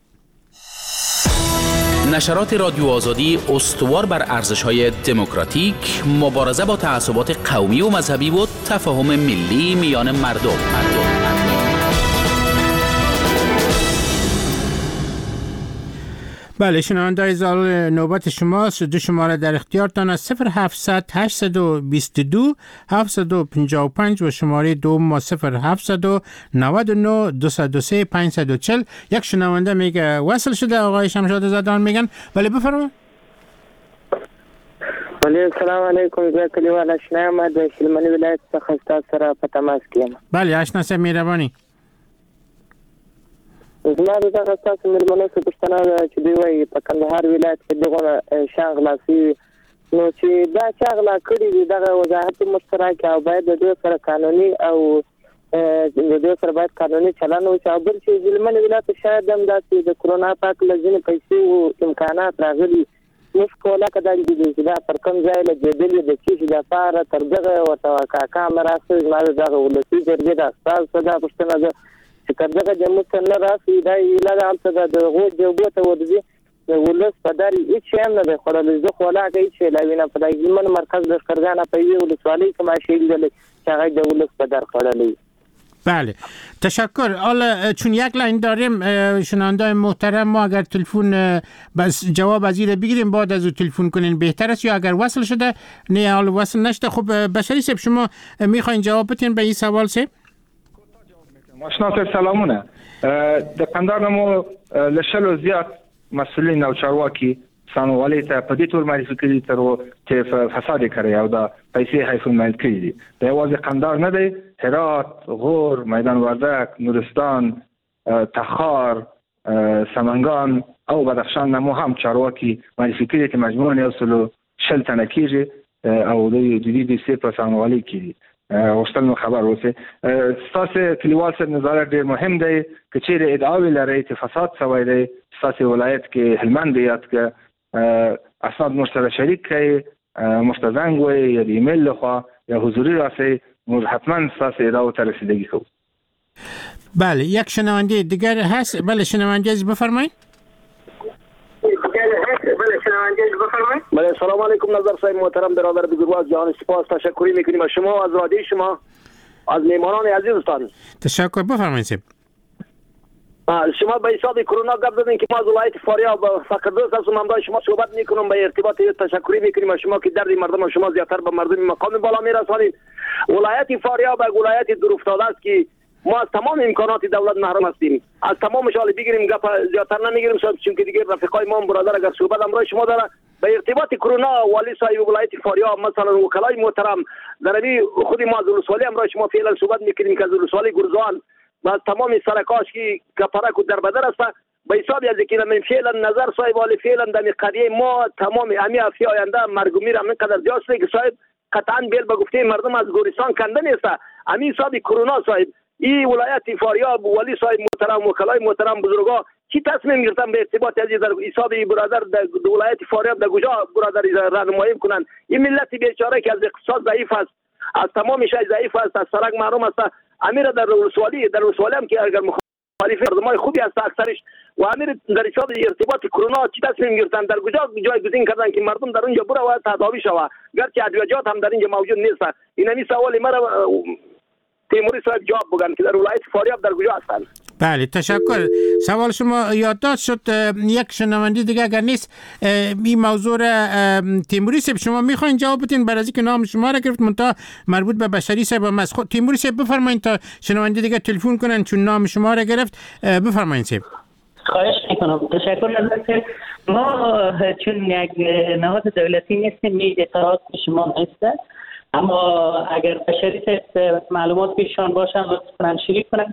نشرات رادیو آزادی استوار بر ارزش‌های دموکراتیک، مبارزه با تعصبات قومی و مذهبی و تفاهم ملی میان مردم. مردم. بله شنونده‌های زال، نوبت شماست. دو شماره در اختیارتان است: صفر هفتصد هشتصد و بیست و دو هفتصد و پنجاه و پنج و شماره دوم ما صفر هفتصد و نود و نه دویست و سه پانصد و چهل. یک شنونده میگه وصل شده. آقای شمشاد زدان میگن. بله بفرمایید. بله سلام علیکم. زه کلیوال اشنا یم د شلمنی ولایت څخه ستاسو سره په تماس کې یم. بله اشنا صاحب مهرباني. زما دغه تاسو مېرمنو څخه پوښتنه ده چې دوی وایي په کندهار ولایت کې دغه شاغلا سي نو چې دا شاغلا کړي دي دغه وضاحت مشترک او باید د دوی سره قانوني او د دوی سره باید قانوني چلند وشي. او بل چې ژلمنې ولایت شاید هم داسې د کرونا پاک له ځینې پیسې او امکانات راغلي موږ کوله که دا چې دا پر کوم ځای لګېدلې د څه شي دپاره تر دغه ورته کاکا مراسته زما د دغه ولسي جرګې د استازو دا پوښتنه ده چې کله جمهور ته نه راسي دا ایله ده هلته د هغو جوبو ته ورځي د ولس په دار هېڅ شی هم نه دی خوړلی. زه خو ولاکه هېڅ شی لا وینم په دا ژمن مرکز لښکرګانه په یوې ولسوالۍ کې ما شی لیدلی چې هغه د ولس په در خوړلی. بله تشکر. حالا چون یک لاین داریم شنونده محترم، ما اگر تلفن بس جواب از این بگیریم بعد از او تلفن کنین بهتر است، یا اگر وصل شده نه حالا وصل نشده. خب بشری صاحب شما میخواین جواب بدین به این سوال صاحب؟ ماشنا سر سلامونه. د قندار نمو لشلو زیاد مسئولین او چارواکی سانوالی ته په دې تور معرفي کړي تر چې فساد کړی او دا پیسې حیف المال کړي دي. دا یوازې قندار نه دی، هرات، غور، میدان وردک، نورستان، تخار، سمنگان او بدخشان نمو هم چارواکی معرفي کړي چې مجموعاً یو سلو شل تنه کېږي او د دې د سې په سانوالی کې غوښتل نو خبر اوسه. ستاسو کلیوال سره نظارت ډیر مهم دی که چیرې ادعاوې لري چې فساد شوی دی ستاسو ولایت کې هلمند یاد کې اسناد مشترک شریک کړي، مستزنګ وي یا ایمیل لخوا یا حضوری راسي، موږ حتما ستاسو ادعا ته رسیدگی کوو. بله یک شنونده دیگر هست. بله شنونده از بفرمایید. بله سلام علیکم نظر صاحب محترم برادر بزرگوار جهان سپاس تشکری میکنیم از شما، از رادیو شما، از میهمانان عزیزتان. تشکر. بفرمایید صاحب. شما به حساب کرونا گپ زدین که ما از ولایت فاریاب فقردوست هستم، هم شما صحبت میکنم به ارتباط تشکری میکنیم از شما که درد مردم شما زیاتر به مردم مقام بالا میرسانید. ولایت فاریاب یک ولایت دور افتاده است که ما از تمام امکانات دولت محروم هستیم. از تمام شال بگیریم گپ زیاتر نمیگیریم چون که دیگه رفیقای ما برادر اگر صحبت امروز شما داره به ارتباط کرونا والی صاحب ولایت فاریاب مثلا وکلای محترم دربی خود ما از ولسوالی امروز شما فعلا صحبت میکنیم که از ولسوالی گرزوان و تمام سرکاش کی کپرک و دربدر است به حساب از که من فعلا نظر صاحب والی فعلا در قضیه ما تمام امی افیا آینده مرگومی را من قدر زیاد است که صاحب قطعا بیل به گفته مردم از گورستان کنده نیست. امی حساب کرونا صاحب این ولایت فاریاب ولی صاحب محترم وکلای محترم بزرگا چی تصمیم گرفتن به ارتباط از در حساب برادر در ولایت فاریاب در کجا برادر راهنمایی کنن؟ این ملت بیچاره که از اقتصاد ضعیف است، از تمام شای ضعیف است، از سرک محروم است. امیر در ولسوالی در ولسوالی هم که اگر مخالف مردمای خوبی است اکثرش و امیر در ایجاد ارتباط کرونا چی تصمیم گرفتن در کجا جایگزین کردن که مردم در اونجا برو و تداوی شود گرچه ادویه‌جات هم در اینجا موجود نیست. این همین سوال مرا تیموری صاحب جواب بگن که در ولایت فاریاب در کجا هستن. بله تشکر. سوال شما یادداشت شد. یک شنونده دیگه اگر نیست این موضوع را تیموری صاحب شما میخواین جواب بدین برای اینکه نام شما را گرفت منتها مربوط به بشری صاحب و مسخود. تیموری صاحب بفرمایید تا شنونده دیگه تلفن کنن چون نام شما را گرفت. بفرمایید صاحب. خواهش میکنم. تشکر از که ما چون یک نهاد دولتی نیستیم می اطلاعات شما نیست، اما اگر بشری صاحب معلومات پیشان باشن لطفاً شریک کنن.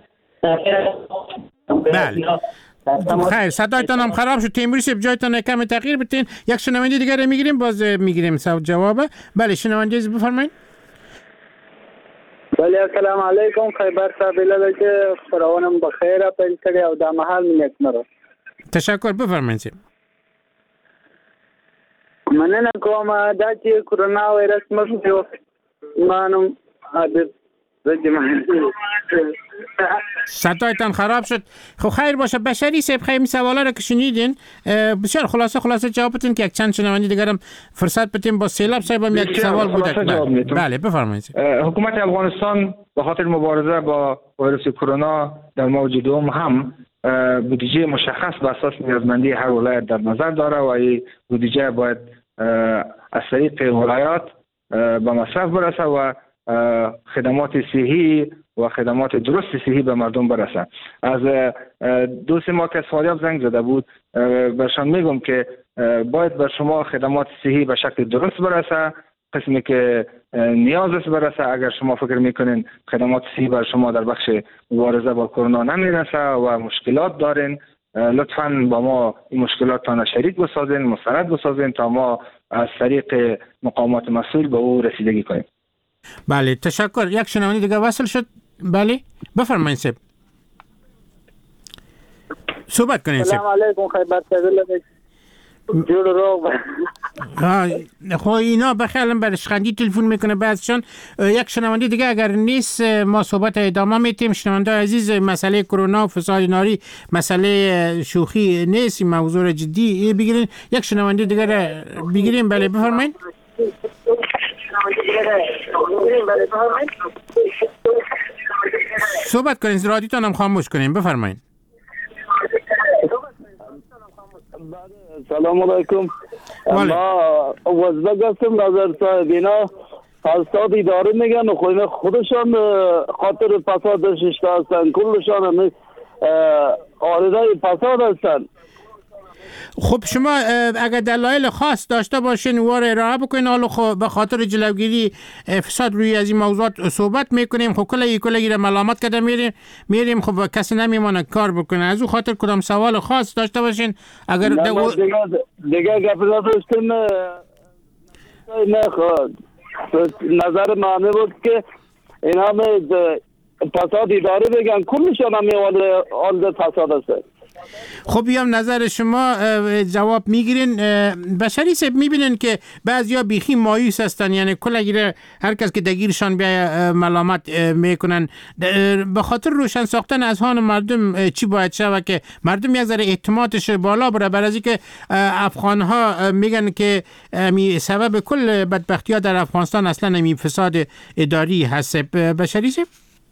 بله خیر صدایتان هم خراب شد. تیموری صاحب جایتان کم تغییر بتین. یک شنونده دیگر رو میگیریم باز میگیریم سو جواب. بله شنونده بفرمایید. بله السلام علیکم. خیبر صاحب لاله که فراوانم بخیر پنځه او د محل منیت مرو. تشکر بفرمایید. مننه کوم دا چې کرونا وایرس مخ مانم عادت صدایتان خراب شد. خب خیر باشه بشری صاحب خیلی این سوالا رو که شنیدین بسیار خلاصه خلاصه جواب بدین که یک چند شنونده دیگر هم فرصت بدیم. با سیلاب صاحب هم یک سوال بوده. بله, بله بفرمایید. حکومت افغانستان به خاطر مبارزه با ویروس کرونا در موج دوم هم بودجه مشخص به اساس نیازمندی هر ولایت در نظر داره و این بودجه باید از طریق ولایات به مصرف برسه و خدمات صحی و خدمات درست صحی به مردم برسه. از دوست ما که از فاریاب زنگ زده بود برشان میگم که باید بر شما خدمات صحی به شکل درست برسه، قسمی که نیاز است برسه. اگر شما فکر میکنین خدمات صحی بر شما در بخش مبارزه با کرونا نمیرسه و مشکلات دارین، لطفاً با ما این مشکلاتتان شریک بسازین، مستند بسازین تا ما از طریق مقامات مسئول به او رسیدگی کنیم. بله تشکر. یک شنونده دیگه وصل شد. بله بفرمایید صاحب صحبت کنین. سلام علیکم. خیبر صاحب جور رو ها خو اینا بخیالم برش خندی تلفن میکنه بعضشان. یک شنونده دیگه اگر نیست ما صحبت ادامه میتیم. شنونده عزیز مسئله کرونا و فساد ناری مسئله شوخی نیست، موضوع جدی بگیرین. یک شنونده دیگه بگیریم. بله بفرمایید. صحبت کنین رادیوتان هم خاموش کنین. بفرمایید. سلام علیکم. ما وزبک هستم. نظر صاحب اینا فساد اداره میگن و خودشان خاطر فساد ششته هستن، کلشان هم آرزای فساد هستن. خب شما اگر دلایل خاص داشته باشین وار ارائه بکنین. حالا خب به خاطر جلوگیری فساد روی از این موضوعات صحبت میکنیم. خب کلی کلی را ملامت کرده میریم میریم خب کسی نمیمونه کار بکنه. از او خاطر کدام سوال خاص داشته باشین اگر دو... دیگه دیگه گپ داشتیم نه خود نظر معنی بود که این همه فساد اداره بگن کلشان هم آل فساد هست. خب بیام نظر شما جواب میگیرین. بشری صاحب میبینن که بعضیا بیخی مایوس هستن، یعنی کل هر کس که دگیرشان بیا ملامت میکنن. به خاطر روشن ساختن اذهان مردم چی باید شود که مردم یک ذره اعتمادش بالا بره؟ برای اینکه افغان ها میگن که می سبب کل بدبختی ها در افغانستان اصلا می فساد اداری هست. بشری صاحب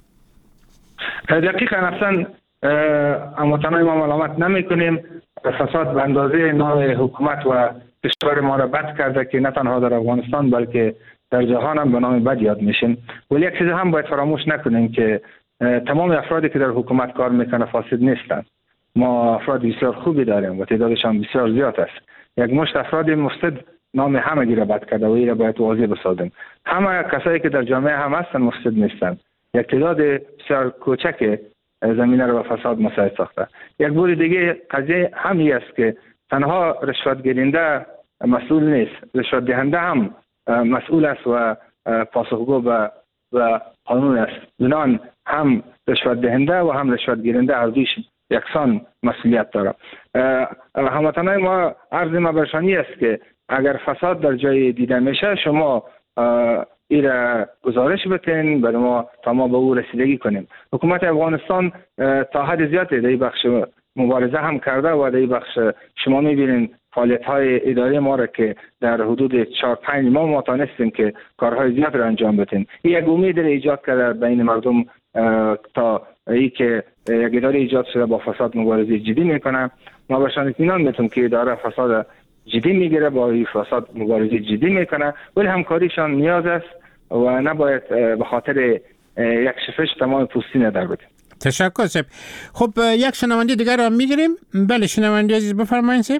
دقیقاً اصلا اما تنهای ما ملامت نمی کنیم. فساد به اندازه نام حکومت و کشور ما را بد کرده که نه تنها در افغانستان بلکه در جهان هم به نام بد یاد میشیم. ولی یک چیز هم باید فراموش نکنیم که تمام افرادی که در حکومت کار میکنه فاسد نیستند. ما افراد بسیار خوبی داریم و تعدادشان بسیار زیاد است. یک مشت افراد مفسد نام همگی را بد کرده و این را باید واضح بسازیم. همه کسایی که در جامعه هم هستن مفسد نیستند. یک تعداد بسیار کوچک زمینه رو به فساد مساعد ساخته. یک بار دیگه قضیه همی است که تنها رشوت گیرنده مسئول نیست، رشوت دهنده هم مسئول است و پاسخگو به و قانون است. بنابراین هم رشوت دهنده و هم رشوت گیرنده هر دویش یکسان مسئولیت داره. هموطنان ما عرض ما برشانی است که اگر فساد در جای دیده میشه شما این را گزارش بتین برای ما تا ما به او رسیدگی کنیم. حکومت افغانستان تا حد زیادی در این بخش مبارزه هم کرده و در این بخش شما میبینین فعالیت های اداری ما را که در حدود چهار پنج ماه ما تانستیم که کارهای زیاد را انجام بدیم. این یک امید را ایجاد کرده بین مردم تا ای که یک اداره ایجاد شده با فساد مبارزه جدی میکنه. ما بهشان اطمینان میتونیم که اداره فساد جدی میگیره، با این فساد مبارزه جدی میکنه، ولی همکاریشان نیاز است و نباید به خاطر یک شفش تمام پوستین در بدیم. تشکر سب. خب یک شنونده دیگر را میگیریم. بله شنونده عزیز بفرمایید سب.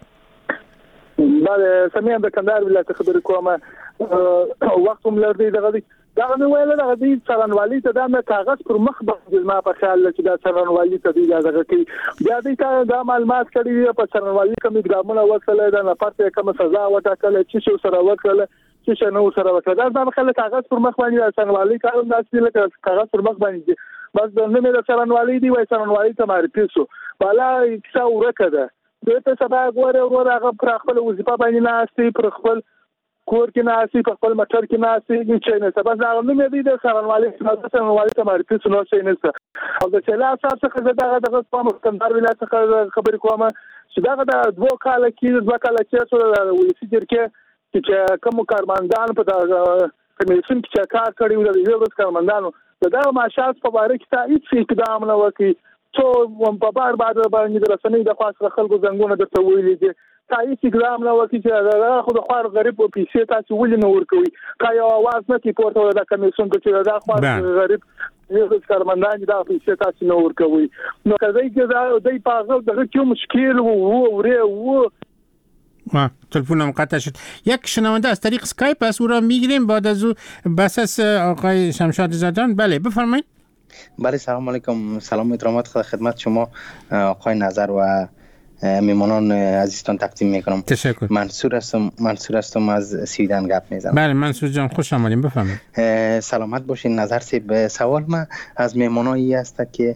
بله سمیان د کندهار ولایت خبرې کوم. وخت هم لري دغه دغه نو ویل دغه د څرنوالي ته د کاغذ پر مخ باندې ما په خیال چې د څرنوالي ته دی دغه کې بیا د دا معلومات کړي په څرنوالي کوم ګرامونه وکړل د نفرت کوم سزا وټاکل چې شو سره وکړل چې نو سره وکړل دا خلک کاغذ پر مخ باندې د څرنوالي کارون داسې لکه کاغذ پر مخ باندې بس د نومې د څرنوالي دی وای څرنوالي ته معرفي شو بالا څه ورکه دوی ته سبا غوړې ورور هغه پر خپل وظیفه باندې ناشتي پر خپل کور کې ناشتي پر خپل مټر کې ناشتي چې نه سبا هغه نو مې د سرنوالي سرنوالي ته معرفي شنو شي نه او د چلا اساس څخه دغه دغه په کندهار ولایت څخه خبرې کوم چې دغه د دوه کال کې دوه کال کې څو ولسی کې چې کوم کارمندان په کمیسیون کې کار کړی و د یو کارمندانو دا معاشات په اړه کې تا هیڅ اقدام نه وکړي تو په بار بار باندې د رسنۍ د خاص خلکو زنګونه د تویلې دي تایي اقدام نه وکړي چې خو د خار غریب په پیسې تاسو ولې نه ورکوي کای आवाज نه کی پورته د کمیسیون کې دا خاص غریب یو کارمندان دا پیسې تاسو نه ورکوي نو کله چې دا په دغه کې مشکل وو وره وو ما تلفنم قطع شد. یک شنونده از طریق اسکایپ از او را میگیریم بعد از او بس از آقای شمشاد زادان. بله بفرمایید. بله سلام علیکم، سلام و احترامات خدمت شما آقای نظر و میمانان عزیزتان تقدیم میکنم. تشکر. منصور هستم منصور هستم از سویدن گپ میزنم. بله منصور جان خوش آمدید بفرمایید. سلامت باشین. نظر سیب سوال ما از میمانایی است که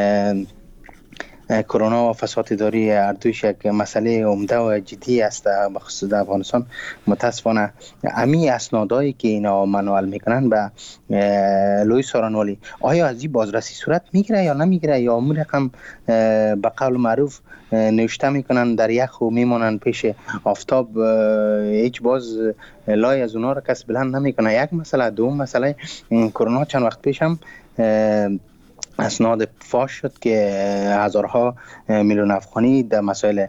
کرونا و فساد اداری هر دویش یک مسئله عمده و جدی است به خصوص در افغانستان. متاسفانه امی اسنادایی که اینا منوال میکنن به لوی سارنوالی آیا از این بازرسی صورت میگیره یا نمیگیره یا امور رقم به قول معروف نوشته میکنن در یخ و میمونن پیش آفتاب هیچ باز لای از اونا را کس بلند نمیکنه. یک مسئله. دوم مسئله کرونا چند وقت پیش هم اسناد فاش شد که هزارها میلیون افغانی در مسائل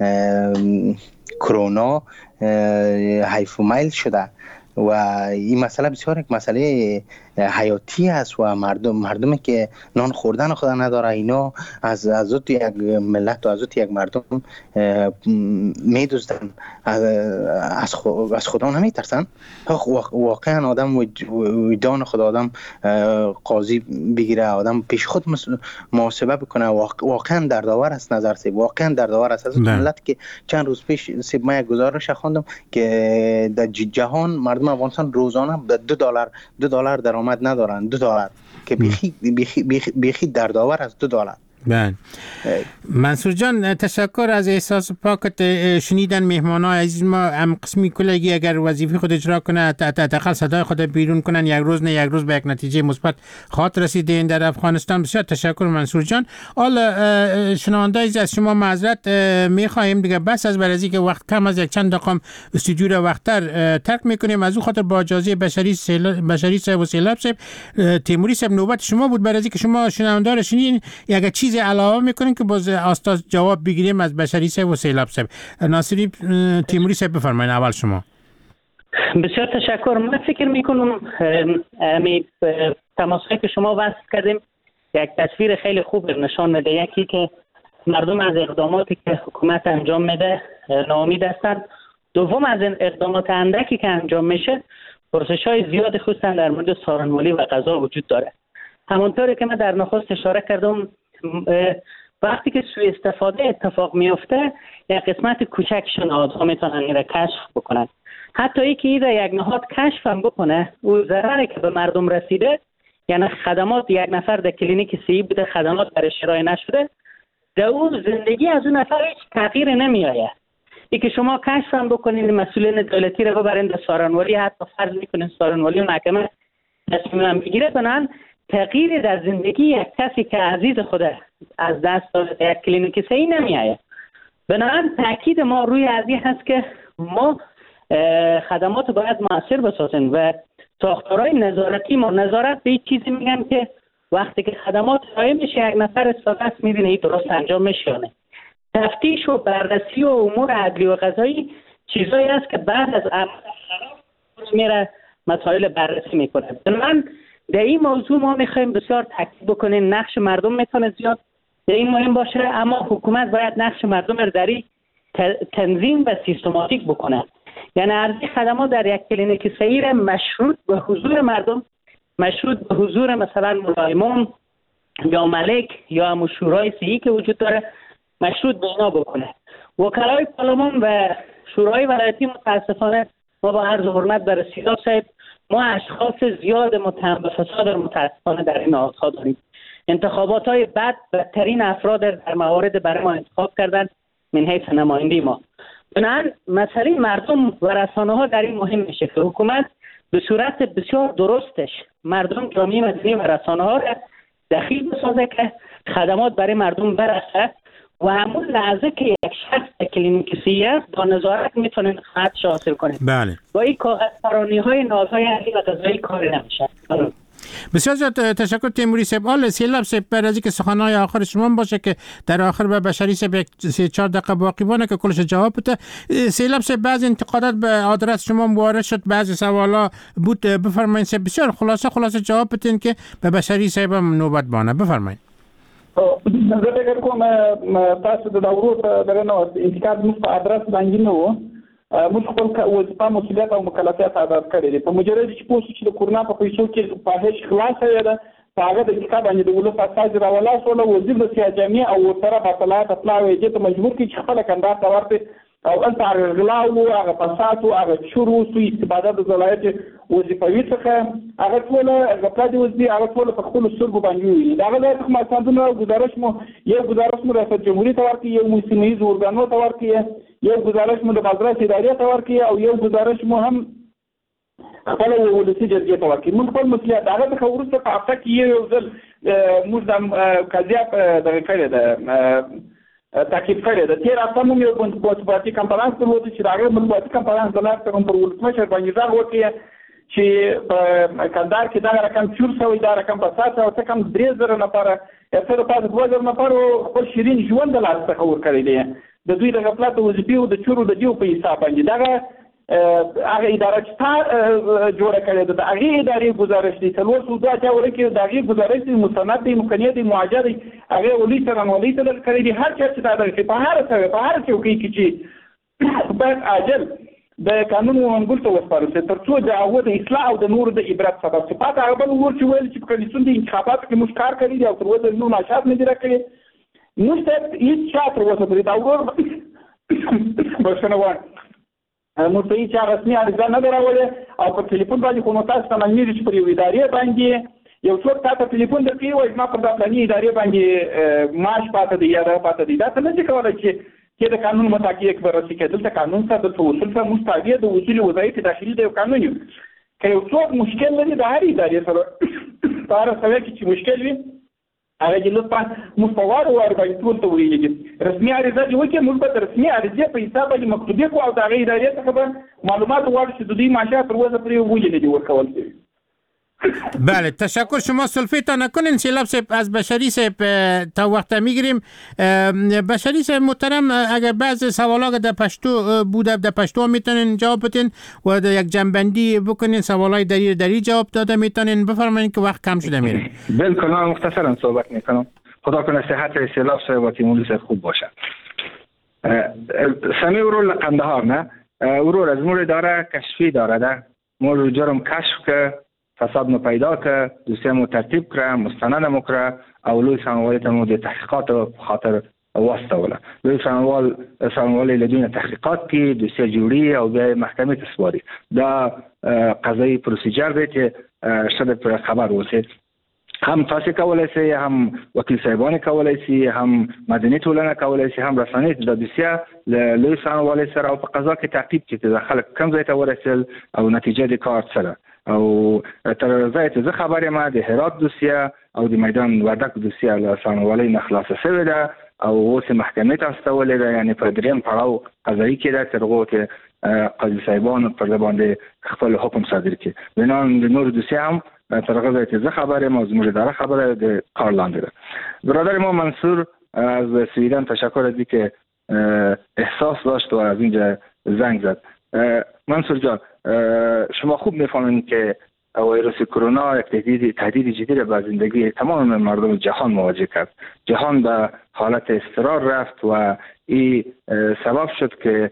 کرونا حیف و میل شده و این مسئله بسیار یک مسئله حیاتی است و مردم مردمی که نان خوردن خدا نداره اینا از از یک ملت و از یک مردم میدوزدن از خود از خدا نمیترسن. واقعا آدم وجدان خود آدم قاضی بگیره، آدم پیش خود محاسبه بکنه. واقعا دردآور است نظر سیب، واقعا دردآور است. از ملت که چند روز پیش سیب ما یک گزارش خواندم که در جهان مردم افغانستان روزانه دو دلار دو دلار درآمد ندارن. دو دلار که بیخی بیخی بیخی, بیخی دردآور است. دو دلار. بله منصور جان تشکر از احساس پاکت. شنیدن مهمانای عزیز ما هم قسمی کلگی اگر وظیفه خود اجرا کنه حداقل صدای خود بیرون کنن یک روز نه یک روز به یک نتیجه مثبت خاطر رسیدین در افغانستان. بسیار تشکر منصور جان. حالا شنونده عزیز از شما معذرت میخواهیم دیگه بس از برازی که وقت کم از یک چند دقیقه استودیو رو وقتتر ترک میکنیم. از اون خاطر با اجازه بشری سیل... بشری صاحب و سیلاب صاحب تیموری صاحب نوبت شما بود برازی که شما شنونده رو شنیدین یک چیز علاوه میکنین که باز آستاز جواب بگیریم از بشری صاحب و سیلاب صاحب. ناصری تیموری صاحب بفرمایید اول شما. بسیار تشکر. من فکر میکنم امی تماسایی که شما وصل کردیم یک تصویر خیلی خوب نشان میده. یکی که مردم از اقداماتی که حکومت انجام میده ناامید هستند. دوم از این اقدامات اندکی که انجام میشه پرسش‌های زیاد خصوصا در مورد سارنوالی و قضا وجود داره. همونطوری که من در نخست اشاره کردم وقتی که سوء استفاده اتفاق میفته یک قسمت کوچکشون آدها میتونن این را کشف بکنن. حتی ای که این را یک نهاد کشف هم بکنه او ضرری که به مردم رسیده یعنی خدمات یک نفر در کلینیک سی بوده خدمات برش ارائه نشده در اون زندگی از اون نفر هیچ تغییر نمی آید. ای که شما کشف هم بکنین مسئولین دولتی رو ببرین در سارنوالی، حتی فرض میکنین سارنوالی و محکمه تصمیم هم بگیره، بنابراین تغییر در زندگی یک کسی که عزیز خوده از دست داده در یک کلینیک صحی نمی آید. بنابراین تاکید ما روی از این هست که ما خدمات باید مؤثر بسازیم و ساختارهای نظارتی ما نظارت به چیزی میگن که وقتی که خدمات ارائه میشه یک نفر استاده است میبینه این درست انجام میشه یا نه. تفتیش و بررسی و امور عدلی و قضایی چیزایی است که بعد از عمل میره مسائل بررسی میکنه. من در این موضوع ما میخوایم بسیار تاکید بکنیم نقش مردم میتونه زیاد در این مهم باشه، اما حکومت باید نقش مردم رو در تنظیم و سیستماتیک بکنه. یعنی ارزی خدمات در یک کلینیک صحی مشروط به حضور مردم، مشروط به حضور مثلا ملایمون یا ملک یا همون شورای صحی که وجود داره مشروط به اینا بکنه. وکلای پارلمان و شورای ولایتی متاسفانه ما با عرض حرمت در رسیدات صاحب ما اشخاص زیاد متهم به فساد متاسفانه در این نهادها داریم. انتخابات های بد بدترین افراد در موارد برای ما انتخاب کردن من حیث نمایندگی ما. بنابراین مسئله مردم و رسانه ها در این مهم میشه که حکومت به صورت بسیار درستش مردم، جامعه مدنی و رسانه ها را دخیل بسازه که خدمات برای مردم برسه و همون لحظه که یک شخص کلینیک صحی است با نظارت میتونن خدماتش حاصل کنه. بله. با این کاغذپرانی های نازهای علی و قضایی کاری نمیشه. بسیار زیاد تشکر تیموری صاحب. آل سیلاب صاحب بعد از اینکه سخنهای آخر شما باشه که در آخر به بشری صاحب یک سه چهار دقیقه باقی بونه که کلش جواب بده. سیلاب صاحب بعضی انتقادات به آدرس شما وارد شد، بعضی سوالا بود، بفرمایید صاحب بسیار خلاصه خلاصه جواب بدین که به بشری صاحب نوبت بانه. بفرمایید. زه فکر کوم تاسو د دورو درنه انتقاد مو په ادرس باندې نه وو، موږ خپل وظیفه مسؤلیت او مکلفیت ادا کړی دي. په مجرد چې پوه چې د کورونا په پیسو کې په هیڅ خلاصه ده په هغه د کتاب باندې د ولو فساد راولا سول وزیر د سیاجامي او سره په طلعات اطلاع یې ته مجبور کی چې خپل کندار ته ورته او انت غلاو هغه فساد او هغه شروع سو استفاده د ولایت وظیفوي څخه هغه ټول غفلت وزدي هغه ټول په خپل سرګو باندې وي. دا غلای کومه څنګه گزارش مو یو گزارش مو ریاست جمهوریت ته ورکړي، یو موسمیز ورګانو ته ورکړي، یو گزارش مو د مدرسې ادارې ته ورکړي او یو گزارش مو هم خپل ولسی جرګې ته ورکړي. موږ خپل مسؤلیت هغه د خورسته په هفته کې یو ځل موږ د قضیه د کړه د تاکید کړی د تیر هفته مو یو مطبوعاتي کنفرانس درلود چې هغه مطبوعاتي کنفرانس د لار څخه پر ولسمشر باندې ځای وکړي چې په کندهار کې دا رقم چور شوی، دا رقم په سات او څه کم درې زره نفره افر په دوه زره نفر خپل شیرین ژوند د لاس څخه ور کړی دی. د دوی د غفلت او وظیفې او د چورو د دیو په حساب باندې دا هغه اداره چې جوړه کړې ده د هغه ادارې گزارش دي څلور سودا چې ورکه د هغه گزارش دي مستند دي مکنیه دي معجزه هغه ولي سره ولي ته کړی دي هر څه چې دا د په هر څه په هر څه کې چې په اجل د قانون منګول ته وسپارل ترڅو د هغه د اصلاح او د نور د عبرت سبب څه پاتې هغه بل ور چې ویل چې په کلیسون د انتخاباتو کې مشکار کړی دي او تر اوسه نو نشاط نه دي راکړي. نو ست هیڅ چا تر اوسه پرې دا ور بشنه وای موږ ته هیڅ رسمي عریضه نه دراولې او په ټلیفون باندې کومه تاسو ته معلومه چې پر یو ادارې باندې یو څوک تاسو ټلیفون درکوي وایي ما په دغه پلاني ادارې باندې معاش پاتې دی یا را پاتې دی. دا څه نه چې کولای چې چې د قانون مطابق بررسي کېدل د قانون سره د توصل سره مستعدي د وزیر وظایف داخلي د قانون یو که یو څوک مشکل لري د هر ادارې سره په هر څه کې چې مشکل وي هغه چې لطفا مستوار او باندې ټول ته ویلي رسمي عریضه دی وکړي موږ به رسمي عریضه په حساب باندې مکتوبه کو او د هغه ادارې څخه معلومات وړاندې چې د دې معاشات تر اوسه پرې ویلي دي ورکول شوی. بله تشکر. شما سلفیت نکنین سیلاب صاحب از بشری صاحب تا وقت میگیریم. بشری صاحب محترم اگر بعض سوالا که در پشتو بوده در پشتو میتونین جواب بدین و در یک جنبندی بکنین سوالای دری دری جواب داده میتونین. بفرمایید که وقت کم شده میره. بالکل من مختصرا صحبت میکنم. خدا کنه صحت سیلاب صاحب و تیموری صاحب خوب باشه. سمی ورور قندهار نه ورور از مور داره کشفی داره ده مور جرم کشف که فساد مو پیدا که دوسیه مو ترتیب کرده مستند مو کرده او لوی سنوالیت مو دی تحقیقات خاطر واستوله لوی سنوال سنوالی لدون تحقیقات کی دوسیه جوری او بیا محکمه تسواری دا قضایی پروسیجر دی که شده پر خبر وسید هم تاسو کولای شئ، هم وکیل صاحبان کولای شئ، هم مدني ټولنه کولای شئ، هم رسنۍ د بسیا لوی څارنوالۍ سره او په قضا کې تعقیب چې د خلک کم ځای ته ورسېل او نتیجه د کار سره او تر ځای ته زه خبر یم د هرات دوسیه او د میدان وردک دوسیه له څارنوالۍ نه خلاصه شوې ده او اوس محکمې ته استولې ده، یعنی په دریم پړاو قضایي کې ده تر هغو چې قاضي صاحبان پر باندې خپل حکم صادر کړي. بنان د نور دوسیه هم تر هغه ځای چې زه خبر یم او زموږ اداره خبره د کار لاندې ده. برادر ما منصور از سویدن تشکر از اینکه احساس داشت و از اینجا زنگ زد. منصور جان، شما خوب میفهمید که ویروس کرونا یک تهدید تهدید جدی را به زندگی تمام مردم جهان مواجه کرد. جهان به حالت اضطرار رفت و این سبب شد که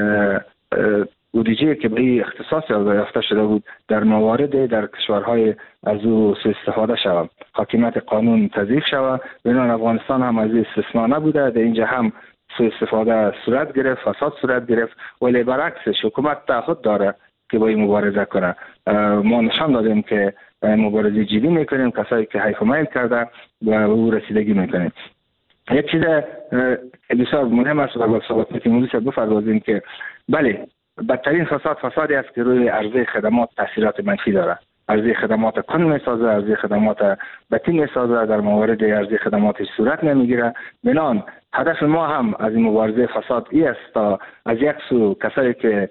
بودجه که به این اختصاص یافته شده بود در موارد در کشورهای از او سوء استفاده شود، حاکمیت قانون تضعیف شود. بنابراین افغانستان هم از این استثنا نبوده، در اینجا هم سوء استفاده صورت گرفت، فساد صورت گرفت، ولی برعکسش حکومت تعهد داره که با این مبارزه کنه. ما نشان دادیم که مبارزه جدی میکنیم، کسایی که حیف و میل کرده و او رسیدگی میکنیم. یک چیز بسیار مهم است و با صحبت تیموری صاحب بفرمایید که بله، بدترین فساد فسادی است که روی عرضه خدمات تاثیرات منفی داره. عرضه خدمات کند میسازه، عرضه خدمات بطی میسازه، در موارد عرضه خدماتش صورت نمیگیره. بنان هدف ما هم از این مبارزه فساد ای است تا از یک سو کسایی که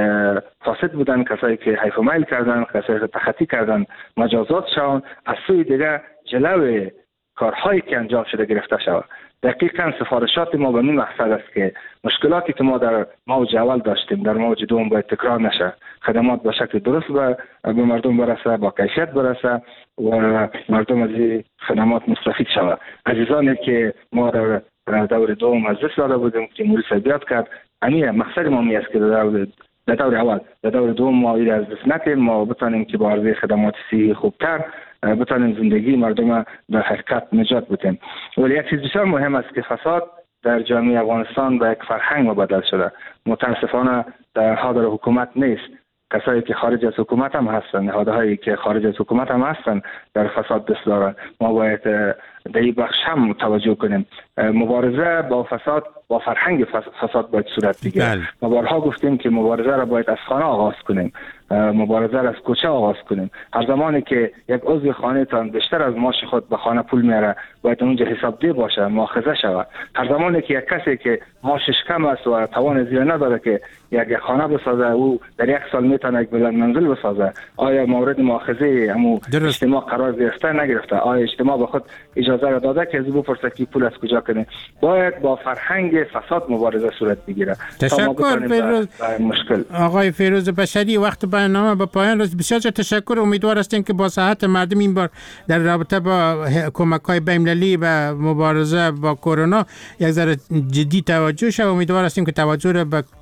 فاسد بودن، کسایی که حیف و میل کردن، کسایی که تخطی کردن مجازات شوند، از سوی دیگه جلو کارهایی که انجام شده گرفته شود. دقیقاً سفارشات ما به این مقصد است که مشکلاتی که ما در موج اول داشتیم در موج دوم باید تکرار نشه، خدمات به شکل درست به مردم برسه، با کیفیت برسه و مردم از خدمات مستفید شود. عزیزانی که ما در دور دوم از دست داده بودیم که تیموری صاحب یاد کرد، همین مقصد ما می است که در در دور اول در دور دوم ما این از دست نکنیم، ما بتانیم که با عرضه خدمات صحی خوبتر بتانیم زندگی مردم به حقیقت نجات بدیم. ولی یک چیز بسیار مهم است که فساد در جامعه افغانستان به یک فرهنگ مبدل شده. متاسفانه در حاضر حکومت نیست، کسایی که خارج از حکومت هم هستن، نهادهایی که خارج از حکومت هم هستن در فساد دست دارن. ما باید در این بخش هم توجه کنیم. مبارزه با فساد با فرهنگ فساد باید صورت بگیره. ما بارها گفتیم که مبارزه را باید از خانه آغاز کنیم، مبارزه را از کوچه آغاز کنیم. هر زمانی که یک عضو خانه تان بیشتر از معاش خود به خانه پول میاره، باید اونجا حسابدهی باشه، مؤاخذه شود. هر زمانی که یک کسی که معاشش کم است و توان زیاد نداره که یک خانه بسازه، او در یک سال میتونه یک بلند منزل بسازه، آیا مورد مؤاخذه امو اجتماع قرار گرفته نگرفته؟ آیا اجتماع به خود اجازه را داده که از او بپرسه که پول از کجا کنه؟ باید با فرهنگ فساد مبارزه صورت بگیره. تشکر فیروز. مشکل آقای فیروز بشری، وقت برنامه به پایان رسید. بسیار تشکر. امیدوار هستیم که با صحت مردم این بار در رابطه با کمک‌های بین‌المللی و مبارزه با کرونا یک ذره جدی توجه شد. امیدوار هستیم که توجه را به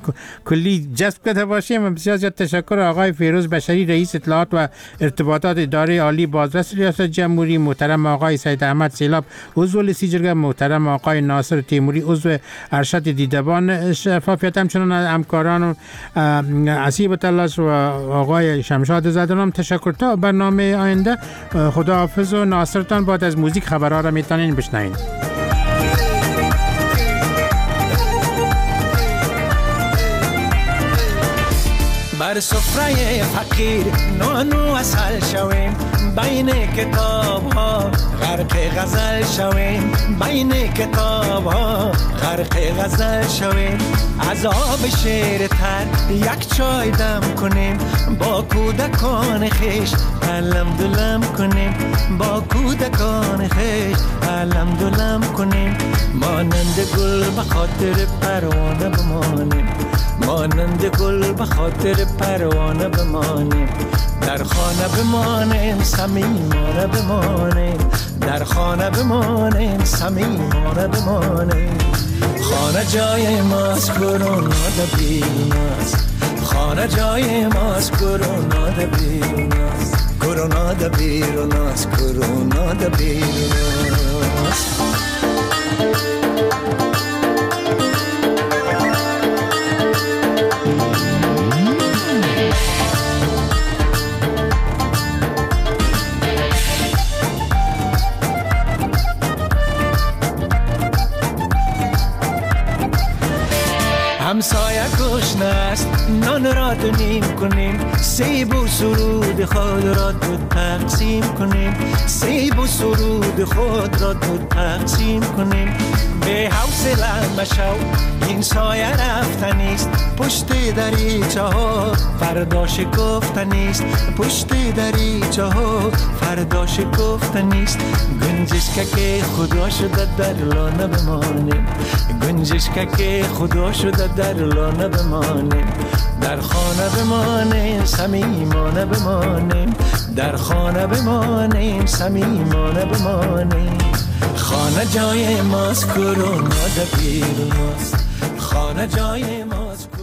کلی جذب کرده باشیم. بسیار زیاد تشکر آقای فیروز بشری، رئیس اطلاعات و ارتباطات اداره عالی بازرس ریاست جمهوری، محترم آقای سید احمد سیلاب عضو لیسیجرگه، محترم آقای ناصر تیموری عضو ارشد دیدبان شفافیت، همچنان همکاران عصیب تلاش و آقای شمشاد زدنام تشکر. تا برنامه آینده خداحافظ و ناصرتان. بعد از موزیک خبرها را میتونین بشنوین. بر سفره فقیر نانو اصل شویم، بین کتاب ها غرق غزل شویم، بین کتاب ها غرق غزل شویم. عذاب شیر تر یک چای دم کنیم، با کودکان خیش علم دلم کنیم، با کودکان خیش علم دلم کنیم. مانند گل به خاطر پروانه بمانیم، مانند گل به خاطر پروانه بمانیم. در خانه بمانیم صمیمانه بمانیم، در خانه بمانیم صمیمانه بمانیم. خانه جای ماست، کرونا ده بیرون است. خانه جای ماست، کرونا ده بیرون است. کرونا ده بیرون است، کرونا ده بیرون است. است نان را دو نیم کنیم سیب و سرود خود را دو تقسیم کنیم سیب و سرود خود را دو تقسیم کنیم به حوصله مشو این سایه رفتنیست پشت دریچه ها فردا شکفتنیست پشت دریچه ها فردا شکفتنیست گنجش که خدا شده در لانه بمانیم گنجش که خدا شده در لانه بمانیم در خانه بمانیم صمیمانه بمانیم در خانه بمانیم صمیمانه بمانیم خانه جای ماست کرونا در پیر ماست خانه جای ماست